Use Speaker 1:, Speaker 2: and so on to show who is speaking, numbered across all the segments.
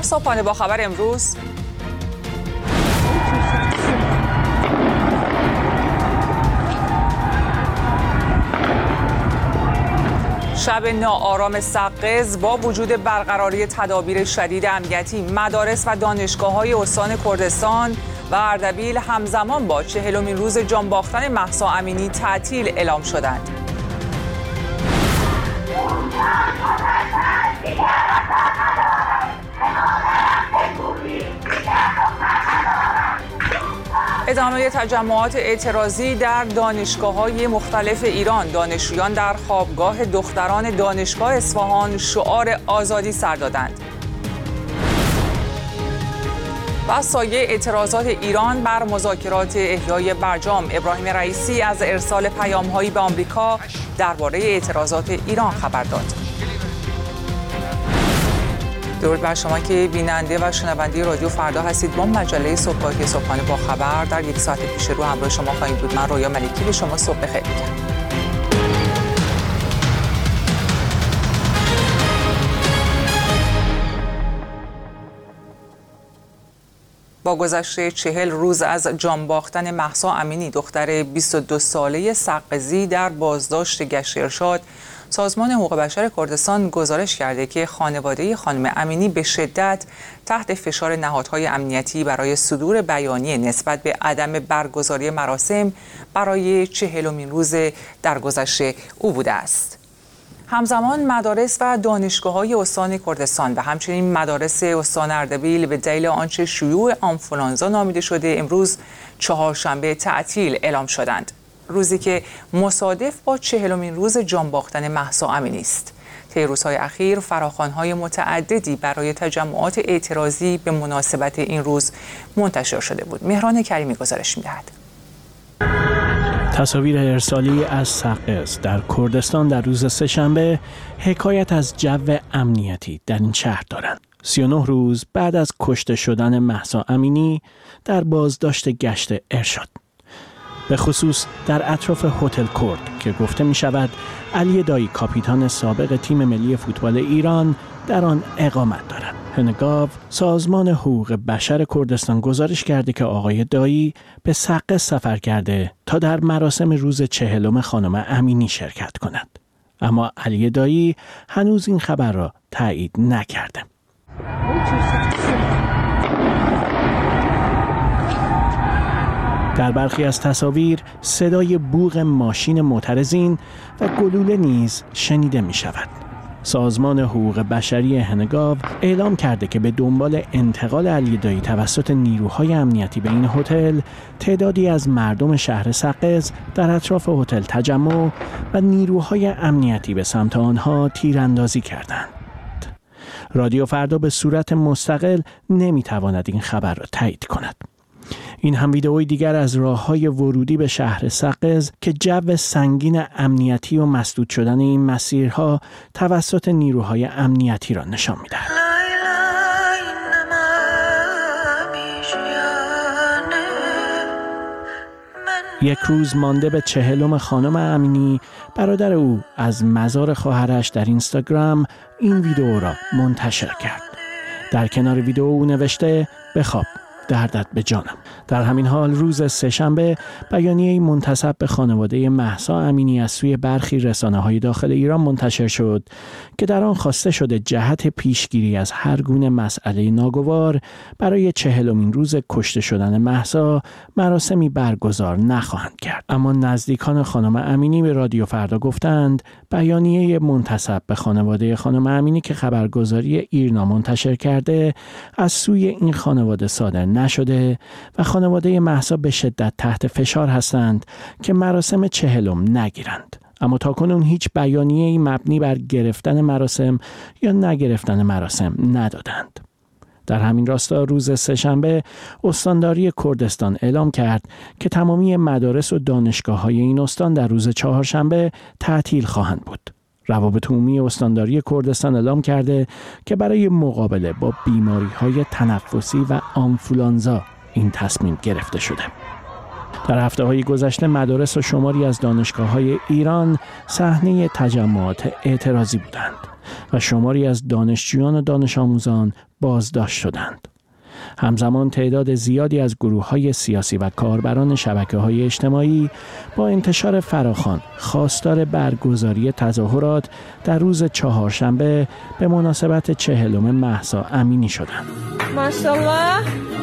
Speaker 1: صبحانه با خبر امروز. شب ناآرام سقز با وجود برقراری تدابیر شدید امنیتی، مدارس و دانشگاه‌های استان کردستان و اردبیل همزمان با 40مین روز جانباختن مهسا امینی تعطیل اعلام شدند. ادامه تجمعات اعتراضی در دانشگاه‌های مختلف ایران. دانشجویان در خوابگاه دختران دانشگاه اصفهان شعار آزادی سر دادند. و سایه اعتراضات ایران بر مذاکرات احیای برجام. ابراهیم رئیسی از ارسال پیام‌هایی به آمریکا درباره اعتراضات ایران خبر داد. درود بر شما که بیننده و شنونده رادیو فردا هستید. با مجله صبحانه با خبر در یک ساعت پیش رو همراه شما خواهیم بود. من رویا ملکی به شما صبح بخیر میگم. با گذشت 40 روز از جان باختن مهسا امینی، دختر 22 ساله سقزی در بازداشت گشت ارشاد، سازمان حقوق بشر کردستان گزارش کرده که خانواده خانم امینی به شدت تحت فشار نهادهای امنیتی برای صدور بیانیه نسبت به عدم برگزاری مراسم برای 40مین روز درگذشت او بوده است. همزمان مدارس و دانشگاه‌های استان کردستان و همچنین مدارس استان اردبیل به دلیل آنچه شیوع آنفولانزا نامیده شده امروز چهارشنبه تعطیل اعلام شدند. روزی که مصادف با 40مین روز جان باختن مهسا امینی است. طی روزهای اخیر فراخوان‌های متعددی برای تجمعات اعتراضی به مناسبت این روز منتشر شده بود. مهران کریمی گزارش می‌دهد.
Speaker 2: تصاویر ارسالی از سقز در کردستان در روز سه‌شنبه حکایت از جو امنیتی در این شهر دارند. 39 روز بعد از کشته شدن مهسا امینی در بازداشت گشت ارشاد، به خصوص در اطراف هتل کرد که گفته می شود علی دایی کاپیتان سابق تیم ملی فوتبال ایران در آن اقامت دارد. هنگاو سازمان حقوق بشر کردستان گزارش کرده که آقای دایی به سقز سفر کرده تا در مراسم روز 40 خانم امینی شرکت کند. اما علی دایی هنوز این خبر را تایید نکرده. در برخی از تصاویر صدای بوق ماشین معترضین و گلوله نیز شنیده می شود. سازمان حقوق بشری هنگاو اعلام کرده که به دنبال انتقال علی دایی توسط نیروهای امنیتی به این هتل، تعدادی از مردم شهر سقز در اطراف هتل تجمع و نیروهای امنیتی به سمت آنها تیراندازی کردند. رادیو فردا به صورت مستقل نمیتواند این خبر را تایید کند. این هم ویدئوی دیگر از راه‌های ورودی به شهر سقز که جو سنگین امنیتی و مسدود شدن این مسیرها توسط نیروهای امنیتی را نشان می‌دهد. یک روز مانده به 40 خانم امینی، برادر او از مزار خواهرش در اینستاگرام این ویدئو را منتشر کرد. در کنار ویدئو او نوشته بخواب، دردت به جانم. در همین حال روز سه‌شنبه بیانیه‌ای منتسب به خانواده مهسا امینی از سوی برخی رسانه‌های داخل ایران منتشر شد که در آن خواسته شده جهت پیشگیری از هر گونه مسئله ناگوار برای 40مین روز کشته شدن مهسا مراسمی برگزار نخواهند کرد. اما نزدیکان خانم امینی به رادیو فردا گفتند بیانیه منتسب به خانواده خانم امینی که خبرگزاری ایرنا منتشر کرده از سوی این خانواده صادر نشده و خانواده مهسا به شدت تحت فشار هستند که مراسم 40 نگیرند. اما تاکنون هیچ بیانیه‌ای مبنی بر گرفتن مراسم یا نگرفتن مراسم ندادند. در همین راستا روز سه‌شنبه استانداری کردستان اعلام کرد که تمامی مدارس و دانشگاه‌های این استان در روز چهارشنبه تعطیل خواهند بود. روابط عمومی استانداری کردستان اعلام کرده که برای مقابله با بیماری‌های تنفسی و آنفولانزا این تصمیم گرفته شده. در هفته‌های گذشته مدارس و شماری از دانشگاه‌های ایران صحنه تجمعات اعتراضی بودند و شماری از دانشجویان و دانش آموزان بازداشت شدند. همزمان تعداد زیادی از گروه‌های سیاسی و کاربران شبکه‌های اجتماعی با انتشار فراخوان خواستار برگزاری تظاهرات در روز چهارشنبه به مناسبت 40 مهسا امینی شدند. ماشاءالله.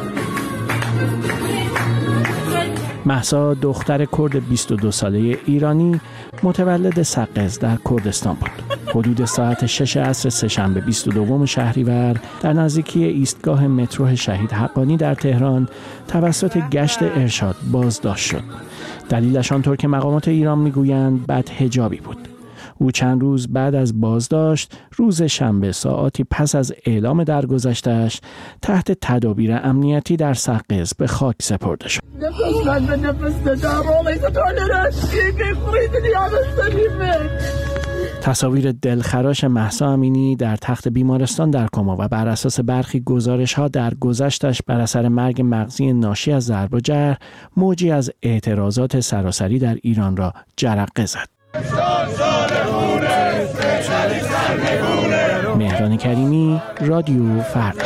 Speaker 2: مهسا دختر کرد 22 ساله ایرانی متولد سقز در کردستان بود. حدود ساعت 6 عصر سه‌شنبه 22 شهریور در نزدیکی ایستگاه مترو شهید حقانی در تهران توسط گشت ارشاد بازداشت شد. دلیلش آنطور که مقامات ایران میگویند بدحجابی بود. او چند روز بعد از بازداشت روز شنبه ساعاتی پس از اعلام درگذشتش تحت تدابیر امنیتی در سقز به خاک سپرده شد. تصاویر دلخراش مهسا امینی در تخت بیمارستان در کما و بر اساس برخی گزارش‌ها در گذشتش بر اثر مرگ مغزی ناشی از ضرب و جرح موجی از اعتراضات سراسری در ایران را جرقه زد. مهران کریمی، رادیو فردا.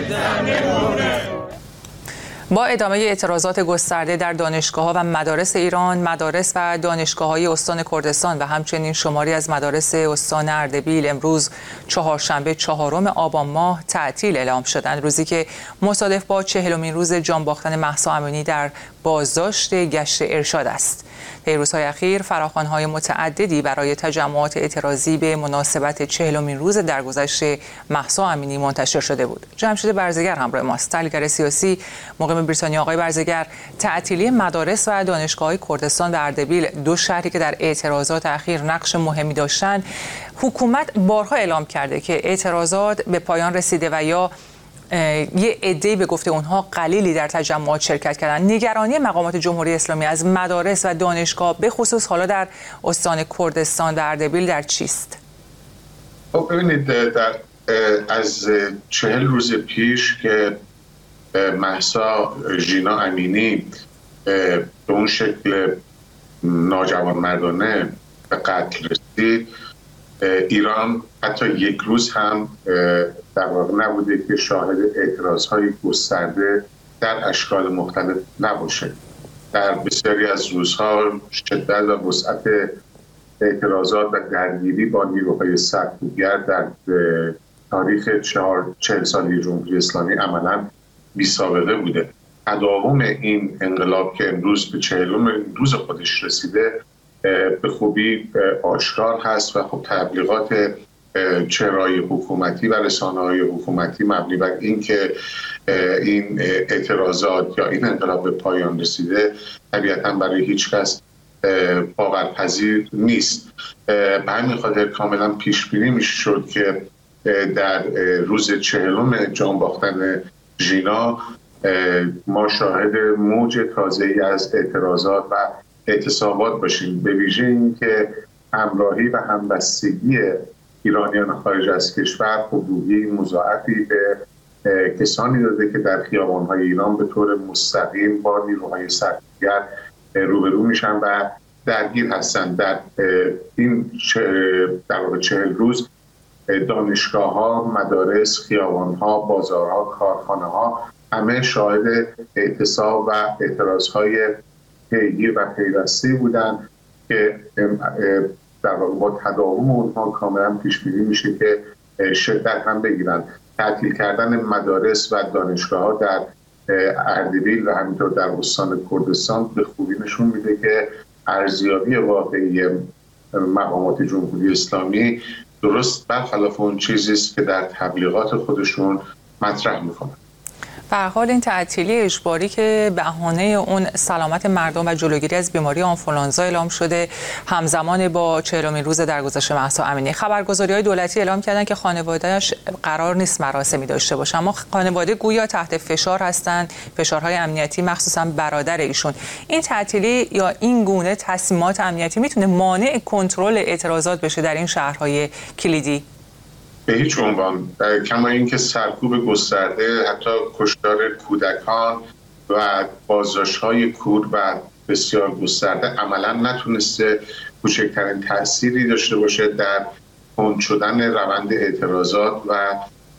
Speaker 1: با ادامه اعتراضات گسترده در دانشگاه‌ها و مدارس ایران، مدارس و دانشگاه‌های استان کردستان و همچنین شماری از مدارس استان اردبیل امروز چهارشنبه 4 آبان ماه تعطیل اعلام شدند، روزی که مصادف با 40مین روز جان باختن مهسا امینی در بازداشت گشت ارشاد است. در روزهای اخیر فراخوان‌های متعددی برای تجمعات اعتراضی به مناسبت 40مین روز درگذشت مهسا امینی منتشر شده بود. جمشید برزگر همراه ماست، تحلیلگر سیاسی مقیم بریتانیا. آقای برزگر، تعطیلی مدارس و دانشگاه‌های کردستان و اردبیل، دو شهری که در اعتراضات اخیر نقش مهمی داشتند، حکومت بارها اعلام کرده که اعتراضات به پایان رسیده و یا یه عده‌ای به گفته اونها قلیلی در تجمعات شرکت کردن. نگرانی مقامات جمهوری اسلامی از مدارس و دانشگاه به خصوص حالا در استان کردستان و اردبیل در چیست؟
Speaker 3: ببینید، از 40 روز پیش که مهسا ژینا امینی به اون شکل ناجوانمردانه به قتل رسید، ایران حتی یک روز هم در واقع نبوده که شاهد اعتراضهای گسترده در اشکال مختلف نباشه. در بسیاری از روزها شدت و وسعت اعتراضات و درگیری با نیروهای سرکوبگر در تاریخ 40 سالی جمهوری اسلامی عملاً بی‌سابقه بوده. تداوم این انقلاب که امروز به 40 روز خودش رسیده به خوبی آشکار هست و خب تبلیغات چهره‌های حکومتی و رسانه‌های حکومتی مبنی بر این که این اعتراضات یا این انقلاب به پایان رسیده طبیعتاً برای هیچ کس باورپذیر نیست. به همین خاطر کاملا پیش بینی میشد که در روز 40 جان باختن ژینا ما شاهد موج تازه‌ای از اعتراضات و اعتصابات باشیم، به ویژه این که همراهی و همبستگی ایرانیان خارج از کشور خودرویی مضاعفی به کسانی داده که در خیابان‌های ایران به طور مستقیم با نیروهای سرکوبگر روبرو میشن و درگیر هستند. در این در واقع 40 روز دانشگاه‌ها، مدارس، خیابان‌ها، بازارها، کارخانه‌ها همه شاهد اعتصاب و اعتراض‌های پیگیر و پیوسته بودند که در واقع با تداوم اونها کاملا پیش بینی میشه که شدت هم بگیرن. تعطیل کردن مدارس و دانشگاه‌ها در اردبیل و همینطور در استان کردستان به خوبی نشون میده که ارزیابی واقعی مقامات جمهوری اسلامی درست برخلاف اون چیزی است که در تبلیغات خودشون مطرح میکنن.
Speaker 1: به هر حال این تعطیلی اجباری که بهانه اون سلامت مردم و جلوگیری از بیماری آنفولانزا اعلام شده همزمان با 40مین روز درگذشت مهسا امینی. خبرگزاری‌های دولتی اعلام کردن که خانواده‌اش قرار نیست مراسمی داشته باشه، اما خانواده گویا تحت فشار هستند، فشارهای امنیتی، مخصوصا برادر ایشون. این تعطیلی یا این گونه تصمیمات امنیتی میتونه مانع کنترل اعتراضات بشه در این شهرهای کلیدی؟
Speaker 3: به هیچ عنوان. کما اینکه سرکوب گسترده، حتی کشتار کودکان و بازداشت‌های کور و بسیار گسترده عملاً نتونسته کوچکترین تأثیری داشته باشه در کند شدن روند اعتراضات و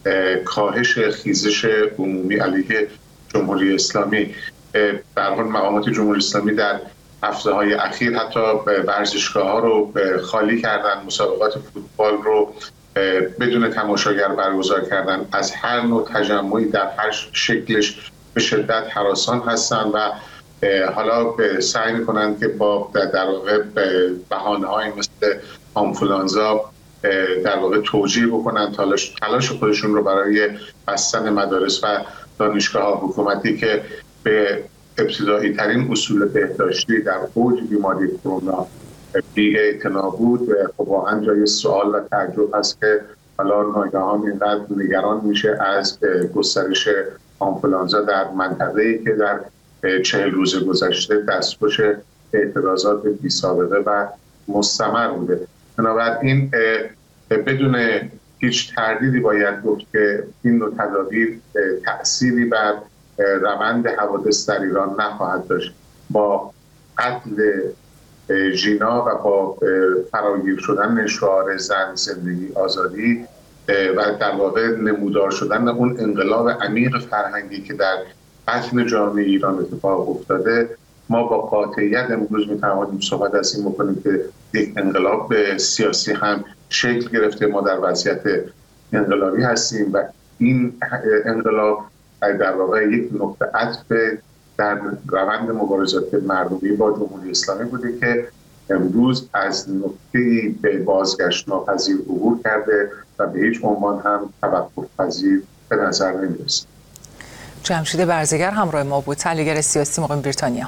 Speaker 3: کاهش خیزش عمومی علیه جمهوری اسلامی. به هر حال مقامات جمهوری اسلامی در هفته‌های اخیر حتی ورزشگاه‌ها رو خالی کردن، مسابقات فوتبال رو بدون تماشاگر برگزار کردن، از هر نوع تجمعی در هر شکلش به شدت هراسان هستن و حالا سعی میکنن که با در واقع بهانه‌های مثل آنفولانزا در واقع توجیه بکنن تلاش خودشون رو برای بستن مدارس و دانشگاه‌ها. حکومتی که به ابتدایی ترین اصول بهداشتی در اوج بیماری کرونا بی‌اعتنا بود، خب واقعا جای سوال و تعجب است که حالا ناگهان اینقدر نگران میشه از گسترش آنفولانزا در منطقه‌ای که در 40 روز گذشته دستخوش اعتراضات بی‌سابقه و مستمر بوده. بنابراین بدون هیچ تردیدی باید گفت که این نوع تدابیر تأثیری بر روند حوادث در ایران نخواهد داشت. با قتل ژینا و با فراگیر شدن شعار زن زندگی آزادی و در واقع نمودار شدن اون انقلاب عمیق فرهنگی که در بطن جامعه ایران اتفاق افتاده، ما با قاطعیت امروز میتوانیم صحبت از این بکنیم که یک انقلاب سیاسی هم شکل گرفته. ما در وضعیت انقلابی هستیم و این انقلاب در واقع یک نقطه عطف در روند مبارزات مردمی با جمهوری اسلامی بوده که امروز از نقطه‌ای به بازگشت ناپذیر عبور کرده و به هیچ عنوان هم توقف پذیر به نظر نمی‌رسد.
Speaker 1: جمشید برزگر همراه ما بود، تحلیلگر سیاسی مقیم بریتانیا.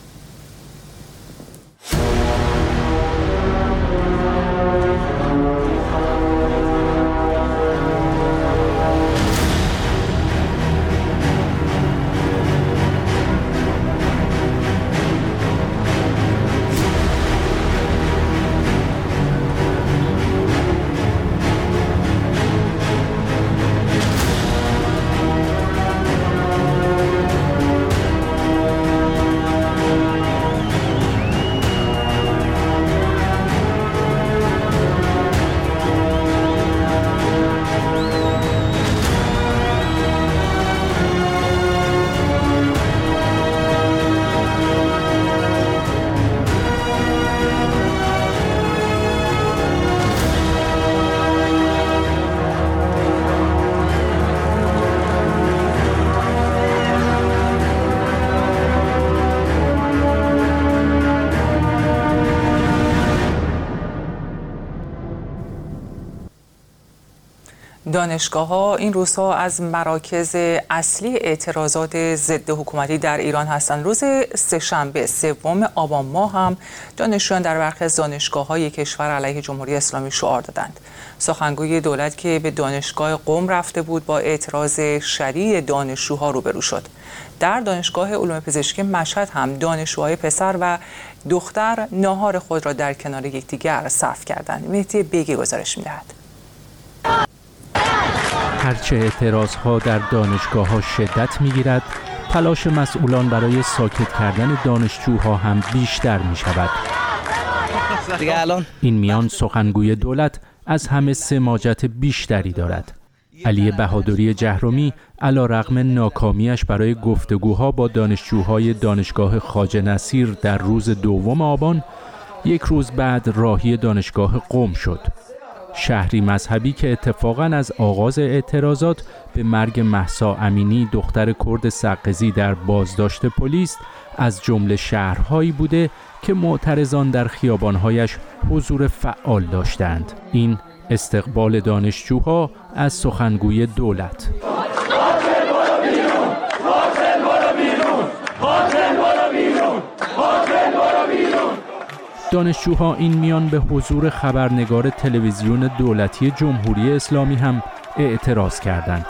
Speaker 1: دانشگاه‌ها این روزها از مراکز اصلی اعتراضات ضد حکومتی در ایران هستند. روز سه‌شنبه 3 آبان ماه هم دانشجویان در برخی از دانشگاه‌های کشور علیه جمهوری اسلامی شعار دادند. سخنگوی دولت که به دانشگاه قم رفته بود با اعتراض شدید دانشجوها روبرو شد. در دانشگاه علوم پزشکی مشهد هم دانشجوهای پسر و دختر ناهار خود را در کنار یکدیگر صرف کردند. مهدی بیگی گزارش می‌دهد.
Speaker 2: هرچه اعتراضها در دانشگاه‌ها شدت می‌گیرد، تلاش مسئولان برای ساکت کردن دانشجوها هم بیشتر می‌شود. این میان سخنگوی دولت از همه سماجت بیشتری دارد. علی بهادری جهرمی علیرغم ناکامیش برای گفتگوها با دانشجوهای دانشگاه خواجه نصیر در روز 2 آبان، یک روز بعد راهی دانشگاه قم شد. شهری مذهبی که اتفاقاً از آغاز اعتراضات به مرگ مهسا امینی دختر کرد سقزی در بازداشت پلیس از جمله شهرهایی بوده که معترضان در خیابانهایش حضور فعال داشتند. این استقبال دانشجوها از سخنگوی دولت. دانشجوها این میان به حضور خبرنگار تلویزیون دولتی جمهوری اسلامی هم اعتراض کردند.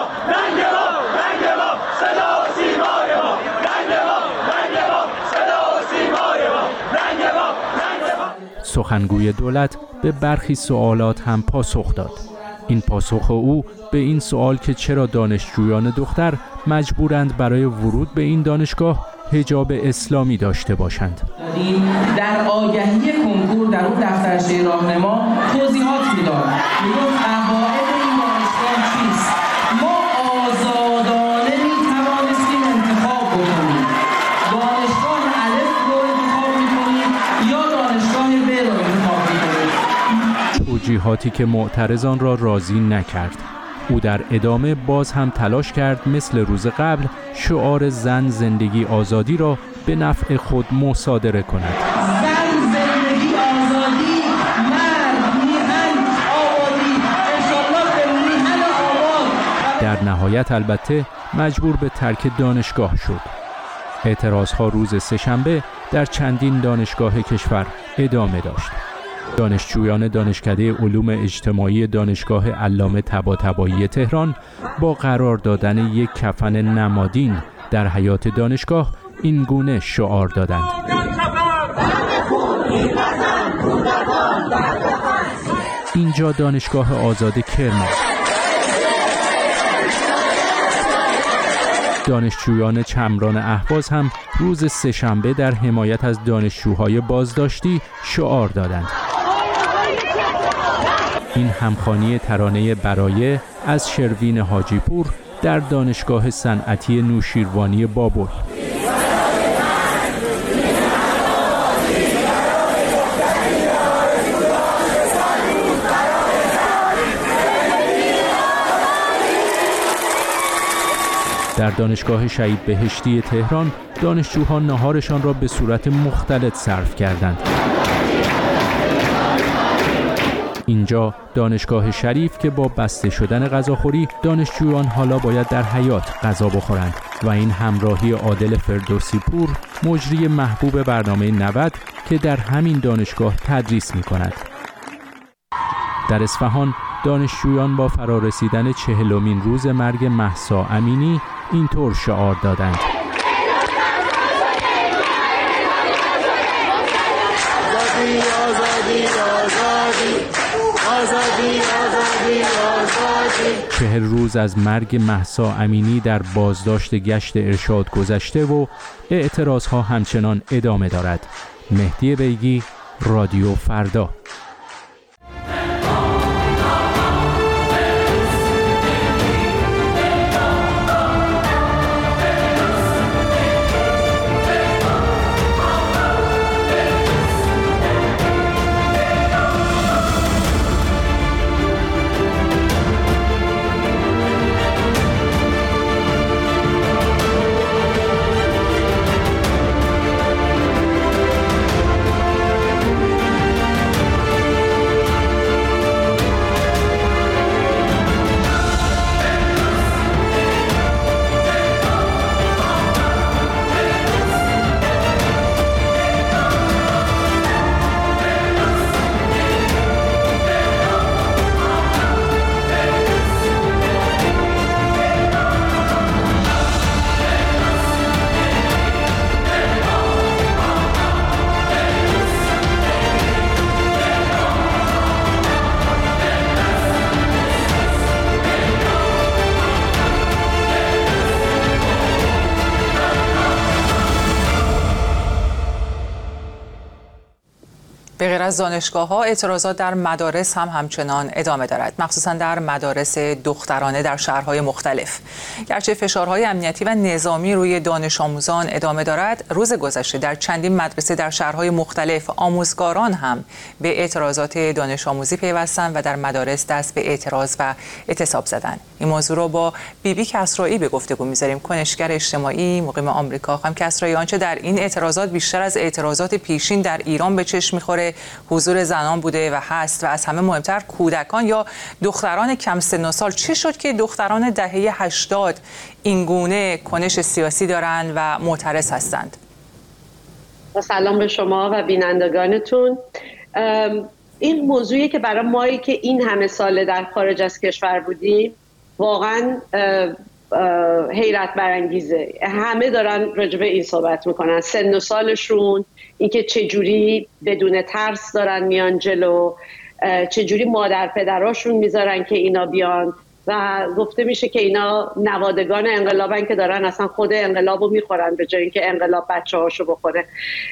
Speaker 2: سخنگوی دولت به برخی سوالات هم پاسخ داد. این پاسخ او به این سوال که چرا دانشجویان دختر مجبورند برای ورود به این دانشگاه حجاب اسلامی داشته باشند.
Speaker 4: در آگهی کنکور در اون دفترچه راهنما توضیحات میداد. میگفت قواعد این دانشگاه چیست؟
Speaker 5: ترجیحاتی که معترضان را راضی نکرد. او در ادامه باز هم تلاش کرد مثل روز قبل شعار زن زندگی آزادی را به نفع خود مصادره کند.
Speaker 4: زن زندگی آزادی، مرد میهن آبادی، انشالله به میهن آباد.
Speaker 5: در نهایت البته مجبور به ترک دانشگاه شد. اعتراضها روز سه‌شنبه در چندین دانشگاه کشور ادامه داشت. دانشجویان دانشکده علوم اجتماعی دانشگاه علامه طباطبایی تهران با قرار دادن یک کفن نمادین در حیاط دانشگاه این گونه شعار دادند: اینجا دانشگاه آزاد کرمان. دانشجویان چمران اهواز هم روز سه‌شنبه در حمایت از دانشجوهای بازداشتی شعار دادند. این همخوانی ترانه برایه از شروین حاجی پور در دانشگاه صنعتی نوشیروانی بابل. در دانشگاه شهید بهشتی تهران دانشجوها ناهارشان را به صورت مختلط صرف کردند. اینجا دانشگاه شریف که با بسته شدن غذاخوری دانشجویان حالا باید در حیاط غذا بخورند و این همراهی عادل فردوسی پور مجری محبوب برنامه 90 که در همین دانشگاه تدریس می‌کند. در اصفهان دانشجویان با فرارسیدن 40مین روز مرگ مهسا امینی اینطور شعار دادند: آزادی آزادی آزادی آزادی آزادی آزادی. 40 روز از مرگ مهسا امینی در بازداشت گشت ارشاد گذشته و اعتراضها همچنان ادامه دارد. مهدی بیگی، رادیو فردا.
Speaker 1: به غیر از دانشگاه‌ها، اعتراضات در مدارس هم همچنان ادامه دارد، مخصوصاً در مدارس دخترانه در شهرهای مختلف. گرچه فشارهای امنیتی و نظامی روی دانش آموزان ادامه دارد، روز گذشته در چندین مدرسه در شهرهای مختلف آموزگاران هم به اعتراضات دانش آموزی پیوستند و در مدارس دست به اعتراض و اعتصاب زدند. این موضوع رو با بیبی کسرایی به گفتگو می‌ذاریم، کنشگر اجتماعی مقیم آمریکا. خانم کسرایی، آنچه در این اعتراضات بیشتر از اعتراضات پیشین در ایران به چشم می‌خوره حضور زنان بوده و هست و از همه مهمتر کودکان یا دختران کم سن و سال. چه شد که دختران دهه 80 این گونه کنش سیاسی دارند و معترض هستند؟
Speaker 6: سلام به شما و بینندگانتون. این موضوعی که برای مایی که این همه ساله در خارج از کشور بودیم واقعا حیرت برانگیزه. همه دارن راجع به این صحبت میکنن، سن و سالشون، اینکه چجوری بدون ترس دارن میان جلو، چجوری مادر پدراشون میذارن که اینا بیان و گفته میشه که اینا نوادگان انقلابن که دارن اصلا خود انقلابو میخورن به جای اینکه انقلاب بچه‌هاشو بخوره.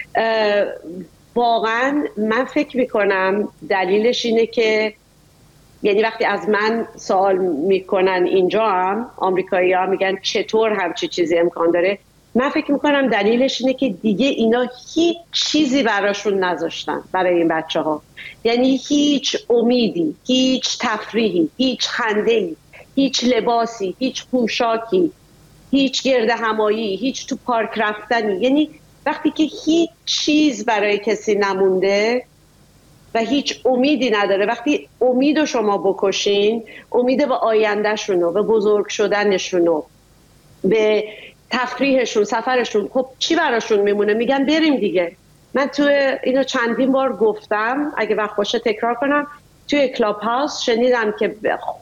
Speaker 6: واقعا من فکر میکنم دلیلش اینه که یعنی وقتی از من سوال میکنن اینجا هم آمریکایی ها میگن چطور همچی چیزی امکان داره، من فکر میکنم دلیلش اینه که دیگه اینا هیچ چیزی براشون نذاشتن برای این بچه ها. یعنی هیچ امیدی، هیچ تفریحی، هیچ خنده‌ای، هیچ لباسی، هیچ پوشاکی، هیچ گرد همایی، هیچ تو پارک رفتنی. یعنی وقتی که هیچ چیز برای کسی نمونده و هیچ امیدی نداره، وقتی امیدو شما بکشین، امید به آیندهشونو، به بزرگ شدنشونو، به تفریحشون، سفرشون، خب چی براشون میمونه؟ میگن بریم دیگه. من تو اینو چندین بار گفتم، اگه وقت باشه تکرار کنم. توی کلاب هاوس شنیدم که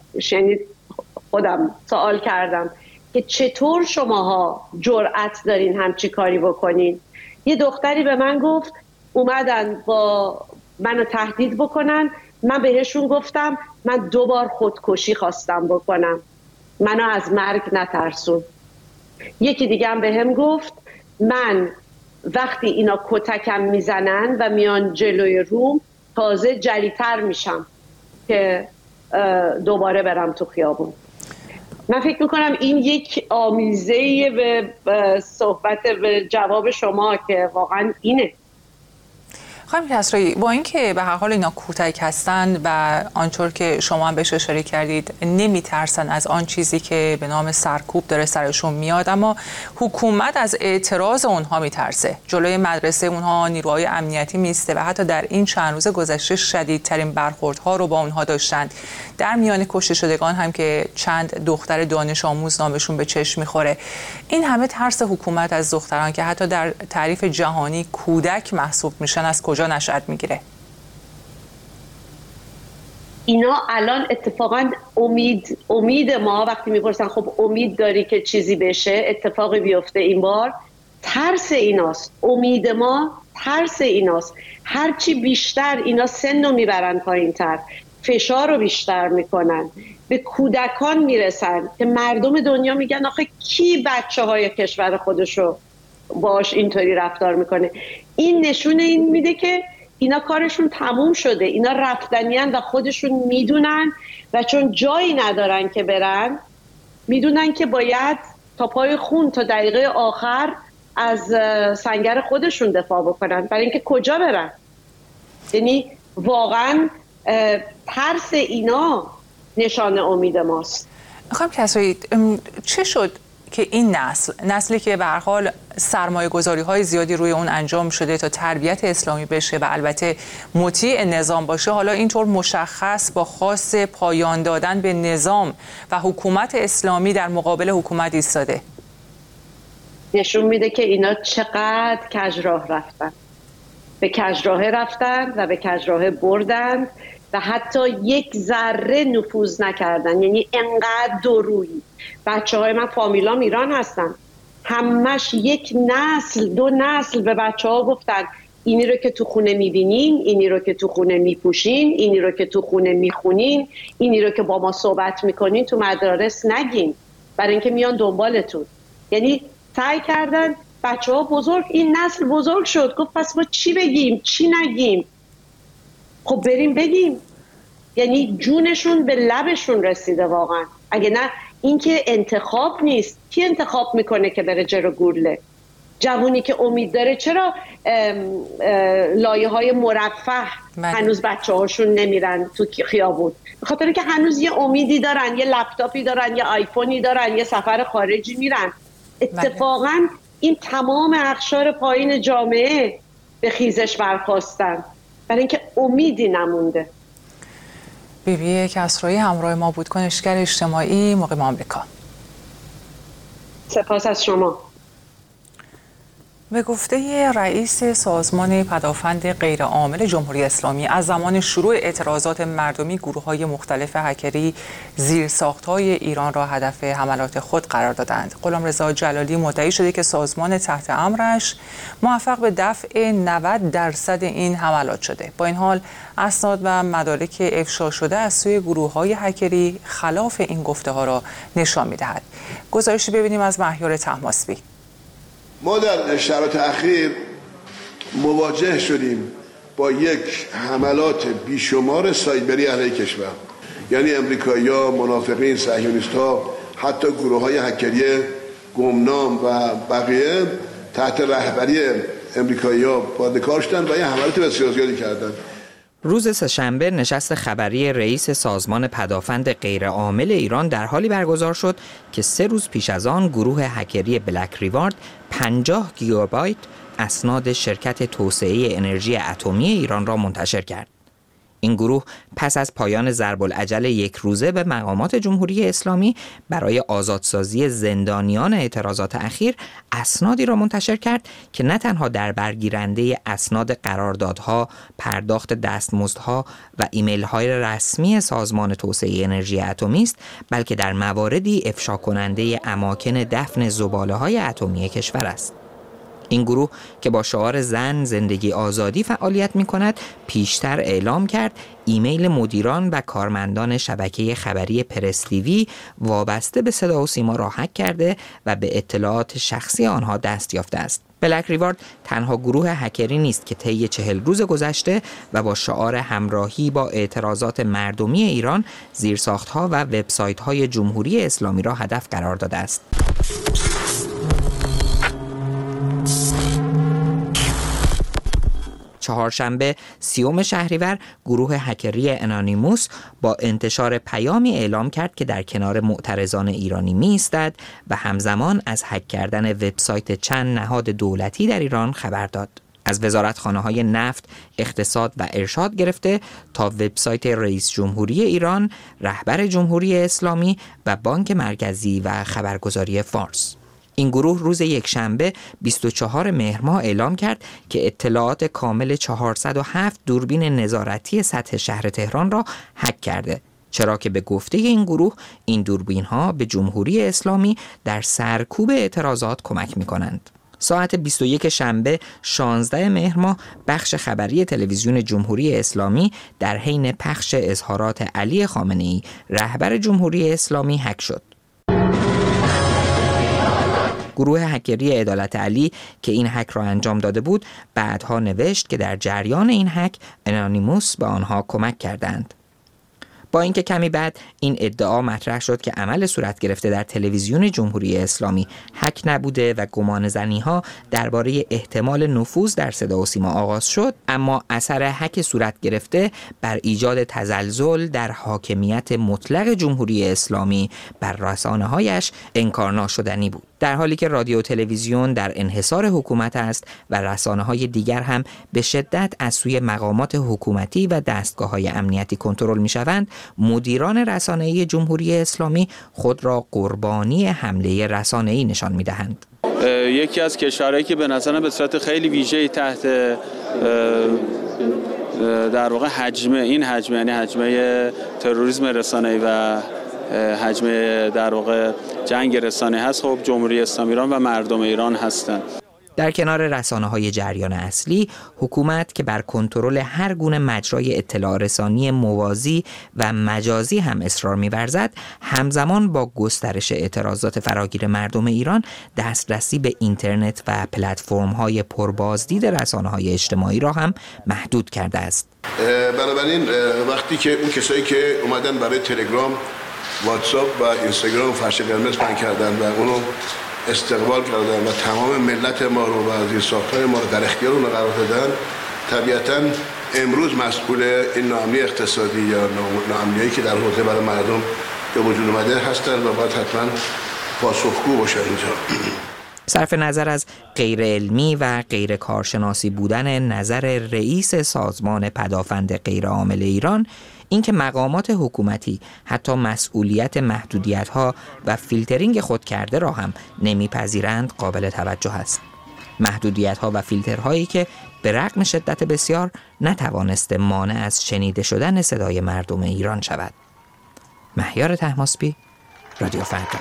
Speaker 6: خودم سوال کردم که چطور شماها جرأت دارین همچی کاری بکنین؟ یه دختری به من گفت اومدن با منو تهدید بکنن، من بهشون گفتم من 2 بار خودکشی خواستم بکنم، منو از مرگ نترسون. یکی دیگه هم به هم گفت من وقتی اینا کتکم میزنن و میان جلوی روم تازه جلیتر میشم که دوباره برم تو خیابون. من فکر میکنم این یک آمیزه به صحبت به جواب شما که واقعا اینه.
Speaker 1: خانم کسرایی، با اینکه به هر حال اینا کوتک هستن و آنطور که شما هم بهش اشاره کردید نمیترسن از آن چیزی که به نام سرکوب داره سرشون میاد، اما حکومت از اعتراض اونها میترسه. جلوی مدرسه اونها نیروهای امنیتی میسته و حتی در این چند روز گذشته شدیدترین برخوردها رو با اونها داشتند. در میان کشته شدگان هم که چند دختر دانش آموز نامشون به چشم میخوره. این همه ترس حکومت از دختران که حتی در تعریف جهانی کودک محسوب میشن از کجا نشأت میگیره؟
Speaker 6: اینا الان اتفاقا امید ما وقتی میپرسن خب امید داری که چیزی بشه، اتفاقی بیفته، این بار ترس ایناست. امید ما ترس ایناست. هرچی بیشتر اینا سن رو میبرن پایین تر، فشار رو بیشتر میکنن، به کودکان میرسن که مردم دنیا میگن آخه کی بچه های کشور خودشو باش اینطوری رفتار میکنه. این نشون این میده که اینا کارشون تموم شده، اینا رفتنیان و خودشون میدونن و چون جایی ندارن که برن میدونن که باید تا پای خون تا دقیقه آخر از سنگر خودشون دفاع بکنن، برای اینکه کجا برن. یعنی واقعا ترس اینا نشانه امید ماست.
Speaker 1: خانم کسرایی، چه شد که این نسلی که به هر حال سرمایه گذاری های زیادی روی اون انجام شده تا تربیت اسلامی بشه و البته مطیع نظام باشه، حالا اینطور مشخص با خواست پایان دادن به نظام و حکومت اسلامی در مقابل حکومت ایستاده؟
Speaker 6: نشون میده که اینا چقدر کجراه رفتن، به کجراهه رفتن و به کجراهه بردن و حتی یک ذره نفوذ نکردن. یعنی انقدر دورویی. بچه های من فامیلام ایران هستن، همش یک نسل 2 نسل به بچه ها گفتن اینی رو که تو خونه میبینین، اینی رو که تو خونه میپوشین، اینی رو که تو خونه میخونین، اینی رو که با ما صحبت میکنین تو مدارس نگین، برای اینکه میان دنبالتون. یعنی سعی کردن بچه ها بزرگ، این نسل بزرگ شد، گفت پس ما چی بگیم چی نگیم؟ خب بریم بگیم. یعنی جونشون به لبشون رسیده واقعا. اگه نه اینکه انتخاب نیست، کی انتخاب میکنه که بره جر و گورله؟ جوونی که امید داره چرا لایه های مرفه هنوز بچه هاشون نمیرن تو خیابون؟ به خاطر که هنوز یه امیدی دارن، یه لپتاپی دارن، یه آیفونی دارن، یه سفر خارجی میرن. اتفاقا این تمام اقشار پایین جامعه به خیزش برخاستن برای اینکه امیدی نمونده.
Speaker 1: بیبی کسرایی همراه ما بود، کنشگر اجتماعی مقیم آمریکا.
Speaker 6: سپاس از شما.
Speaker 1: به گفته رئیس سازمان پدافند غیرعامل جمهوری اسلامی، از زمان شروع اعتراضات مردمی گروه‌های مختلف هکری زیرساخت‌های ایران را هدف حملات خود قرار دادند. غلامرضا جلالی مدعی شده که سازمان تحت امرش موفق به دفع 90% این حملات شده. با این حال اسناد و مدارک افشا شده از سوی گروه‌های هکری خلاف این گفته‌ها را نشان می‌دهد. گزارشی ببینیم از مهیار طهماسبی.
Speaker 7: ما در شرایط اخیر مواجه شدیم با یک حملات بیشمار سایبری علیه کشور، یعنی امریکایی‌ها، منافقین، صهیونیست‌ها، حتی گروه‌های هکری گمنام و بقیه تحت رهبری امریکایی‌ها پادکار شدن و یه حملات بسیار زیادی کردن.
Speaker 8: روز سه‌شنبه نشست خبری رئیس سازمان پدافند غیرعامل ایران در حالی برگزار شد که 3 روز پیش از آن گروه هکری بلک ریوارد 50 گیگابایت اسناد شرکت توسعه انرژی اتمی ایران را منتشر کرد. این گروه پس از پایان ضرب العجل 1 روزه به مقامات جمهوری اسلامی برای آزادسازی زندانیان اعتراضات اخیر اسنادی را منتشر کرد که نه تنها در برگیرنده اسناد قراردادها، پرداخت دستمزدها و ایمیل‌های رسمی سازمان توسعه انرژی اتمی است، بلکه در مواردی افشا کننده اماکن دفن زباله‌های اتمی کشور است. این گروه که با شعار زن زندگی آزادی فعالیت می کند پیشتر اعلام کرد ایمیل مدیران و کارمندان شبکه خبری پرس تیوی وابسته به صدا و سیما را هک کرده و به اطلاعات شخصی آنها دست یافته است. بلک ریوارد تنها گروه هکری نیست که طی 40 روز گذشته و با شعار همراهی با اعتراضات مردمی ایران زیرساخت‌ها و وبسایت‌های جمهوری اسلامی را هدف قرار داده است. چهارشنبه 30 شهریور گروه هکری انانیموس با انتشار پیامی اعلام کرد که در کنار معترضان ایرانی می‌ایستد و همزمان از هک کردن وبسایت چند نهاد دولتی در ایران خبر داد. از وزارتخانه‌های نفت، اقتصاد و ارشاد گرفته تا وبسایت رئیس جمهوری ایران، رهبر جمهوری اسلامی و بانک مرکزی و خبرگزاری فارس. این گروه روز یکشنبه 24 مهر ماه اعلام کرد که اطلاعات کامل 407 دوربین نظارتی سطح شهر تهران را هک کرده، چرا که به گفته این گروه این دوربین ها به جمهوری اسلامی در سرکوب اعتراضات کمک می کنند. ساعت 21 شنبه 16 مهر ماه بخش خبری تلویزیون جمهوری اسلامی در حین پخش اظهارات علی خامنه‌ای رهبر جمهوری اسلامی هک شد. گروه هکری عدالت علی که این هک را انجام داده بود بعدها نوشت که در جریان این هک انانیموس به آنها کمک کردند. با اینکه کمی بعد این ادعا مطرح شد که عمل صورت گرفته در تلویزیون جمهوری اسلامی هک نبوده و گمانه‌زنی‌ها درباره احتمال نفوذ در صدا و سیما آغاز شد، اما اثر هک صورت گرفته بر ایجاد تزلزل در حاکمیت مطلق جمهوری اسلامی بر رسانه‌هایش انکار ناشدنی بود. در حالی که رادیو و تلویزیون در انحصار حکومت است و رسانه‌های دیگر هم به شدت از سوی مقامات حکومتی و دستگاه‌های امنیتی کنترل می‌شوند، مدیران رسانه‌ای جمهوری اسلامی خود را قربانی حمله رسانه‌ای نشان می‌دهند.
Speaker 9: یکی از کشورهایی که به نظرم به صورت خیلی ویژه‌ای تحت در واقع حجم یعنی حجم تروریسم رسانه‌ای و حجم در واقع جنگ رسانه‌ای هست، خب جمهوری اسلامی ایران و مردم ایران هستند.
Speaker 8: در کنار رسانه‌های جریان اصلی، حکومت که بر کنترل هر گونه مجرای اطلاع رسانی موازی و مجازی هم اصرار می‌ورزد، همزمان با گسترش اعتراضات فراگیر مردم ایران دسترسی به اینترنت و پلتفرم‌های پربازدید رسانه‌های اجتماعی را هم محدود کرده است.
Speaker 7: بنابراین وقتی که اون کسایی که اومدن برای تلگرام، واتساپ و اینستاگرام فرش قرمز پهن کردن و اونو استقبال کردن و تمام ملت ما رو و زیرساخت‌های ما رو در اختیار اون قرار دادن، طبیعتاً امروز مسئول این ناامنی اقتصادی یا ناامنیایی که در حوزه برای مردم به وجود اومده هستن و باید حتما پاسخگو باشن اینجا.
Speaker 8: صرف نظر از غیر علمی و غیر کارشناسی بودن نظر رئیس سازمان پدافند غیرعامل ایران، اینکه مقامات حکومتی حتی مسئولیت محدودیت‌ها و فیلترینگ خود کرده را هم نمیپذیرند قابل توجه است. محدودیت‌ها و فیلترهایی که به رغم شدت بسیار نتوانسته مانع از شنیده شدن صدای مردم ایران شود. مهیار طهماسبی، رادیو فردا.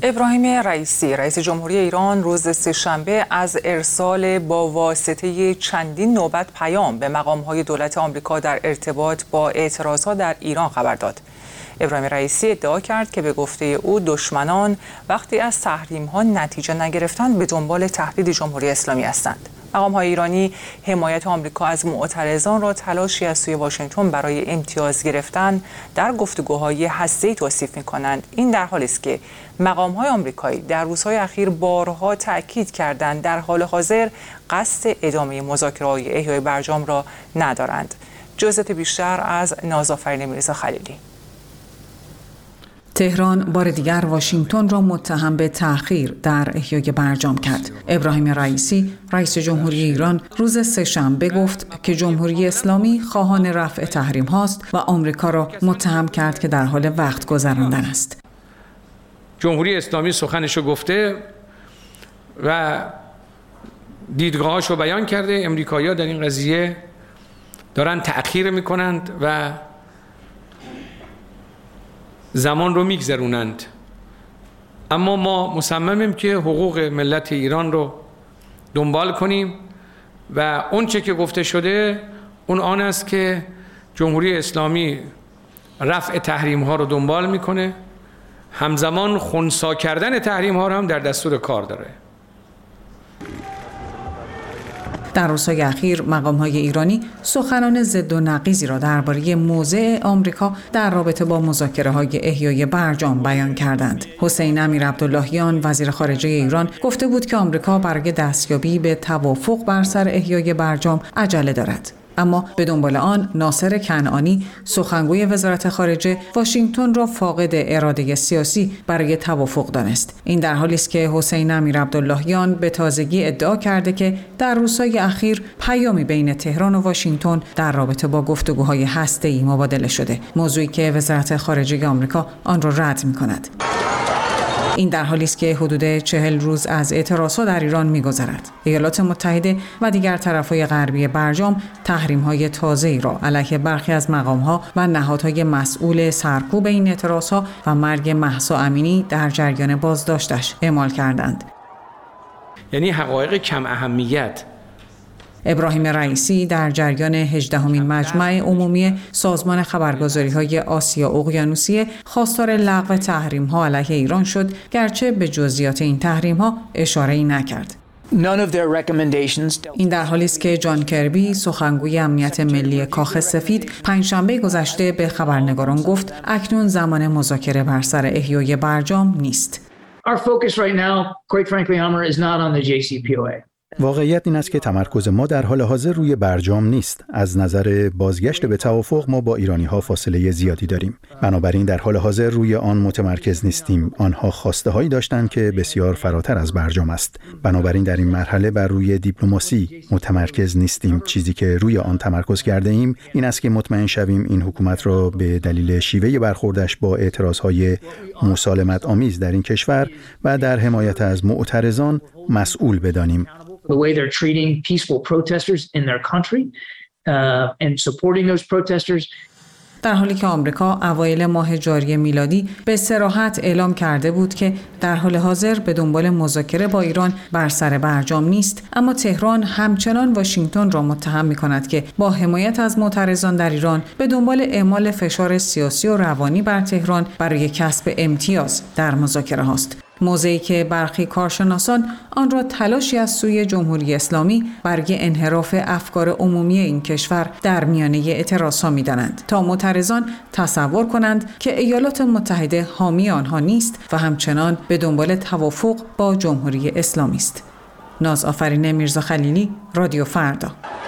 Speaker 1: ابراهیم رئیسی رئیس جمهوری ایران روز سه‌شنبه از ارسال با واسطه چندین نوبت پیام به مقام‌های دولت آمریکا در ارتباط با اعتراضات در ایران خبر داد. ابراهیم رئیسی ادعا کرد که به گفته او دشمنان وقتی از تحریم‌ها نتیجه نگرفتند به دنبال تهدید جمهوری اسلامی هستند. مقام‌های ایرانی حمایت آمریکا از معترضان را تلاشی از سوی واشنگتن برای امتیاز گرفتن در گفتگوهای هسته‌ای توصیف می‌کنند. این در حالی است که مقام‌های آمریکایی در روزهای اخیر بارها تأکید کردند در حال حاضر قصد ادامه مذاکره‌های احیای برجام را ندارند. جزئیات بیشتر از نازآفرین میرزا خلیلی.
Speaker 10: تهران بار دیگر واشنگتن را متهم به تأخیر در احیای برجام کرد. ابراهیم رئیسی رئیس جمهوری ایران روز سه‌شنبه گفت که جمهوری اسلامی خواهان رفع تحریم هاست و آمریکا را متهم کرد که در حال وقت گذراندن است.
Speaker 11: جمهوری اسلامی سخنش رو گفته و دیدگاهاش رو بیان کرده. امریکایی‌ها در این قضیه دارن تأخیر میکنند و زمان رو میگذرونند، اما ما مصممیم که حقوق ملت ایران رو دنبال کنیم و اون چه که گفته شده اون آن است که جمهوری اسلامی رفع تحریم ها رو دنبال میکنه، همزمان خنثی کردن تحریم ها رو هم در دستور کار داره.
Speaker 10: در روزهای اخیر مقام‌های ایرانی سخنان ضد و نقیضی را درباره موضع آمریکا در رابطه با مذاکره‌های احیای برجام بیان کردند. حسین امیرعبداللهیان وزیر خارجه ایران گفته بود که آمریکا برای دستیابی به توافق بر سر احیای برجام عجله دارد. اما به دنبال آن ناصر کنعانی سخنگوی وزارت خارجه واشنگتن را فاقد اراده سیاسی برای توافق دانست. این در حالی است که حسین امیرعبداللهیان به تازگی ادعا کرده که در روزهای اخیر پیامی بین تهران و واشنگتن در رابطه با گفتگوهای هسته‌ای مبادله شده، موضوعی که وزارت خارجه آمریکا آن را رد می‌کند. این در حالی است که حدود 40 روز از اعتراضات در ایران می‌گذرد. ایالات متحده و دیگر طرف‌های غربی برجام تحریم‌های تازه‌ای را علیه برخی از مقام‌ها و نهادهای مسئول سرکوب این اعتراضات و مرگ مهسا امینی در جریان بازداشتش اعمال کردند.
Speaker 11: یعنی حقایق کم اهمیت.
Speaker 10: ابراهیم رئیسی در جریان 18مین مجمع عمومی سازمان خبرگزاری‌های آسیا اقیانوسیه خواستار لغو تحریم‌ها علیه ایران شد، گرچه به جزئیات این تحریم‌ها اشاره‌ای نکرد. این در حالی است که جان کربی سخنگوی امنیت ملی کاخ سفید پنجشنبه گذشته به خبرنگاران گفت اکنون زمان مذاکره بر سر احیای برجام نیست.
Speaker 12: Our focus right now, quite frankly, Amr, is not on the JCPOA.
Speaker 13: واقعیت این است که تمرکز ما در حال حاضر روی برجام نیست. از نظر بازگشت به توافق ما با ایرانی‌ها فاصله زیادی داریم. بنابراین در حال حاضر روی آن متمرکز نیستیم. آنها خواسته‌هایی داشتند که بسیار فراتر از برجام است. بنابراین در این مرحله بر روی دیپلماسی متمرکز نیستیم. چیزی که روی آن تمرکز کرده ایم این است که مطمئن شویم این حکومت را به دلیل شیوه برخوردش با اعتراض‌های مسالمت آمیز در این کشور و در حمایت از معترضان مسئول بدانیم.
Speaker 12: The way they're treating peaceful protesters in their country and supporting those protesters.
Speaker 10: در حالی که آمریکا اوایل ماه جاری میلادی به صراحت اعلام کرده بود که در حال حاضر به دنبال مذاکره با ایران بر سر برجام نیست، اما تهران همچنان واشنگتن را متهم می‌کند که با حمایت از معترضان در ایران به دنبال اعمال فشار سیاسی و روانی بر تهران برای کسب امتیاز در مذاکره هاست. موضعی که برخی کارشناسان آن را تلاشی از سوی جمهوری اسلامی برای انحراف افکار عمومی این کشور در میانه اعتراضها می‌دانند تا معترضان تصور کنند که ایالات متحده حامی آنها نیست و همچنان به دنبال توافق با جمهوری اسلامی است. نازآفرین میرزا خلیلی، رادیو فردا.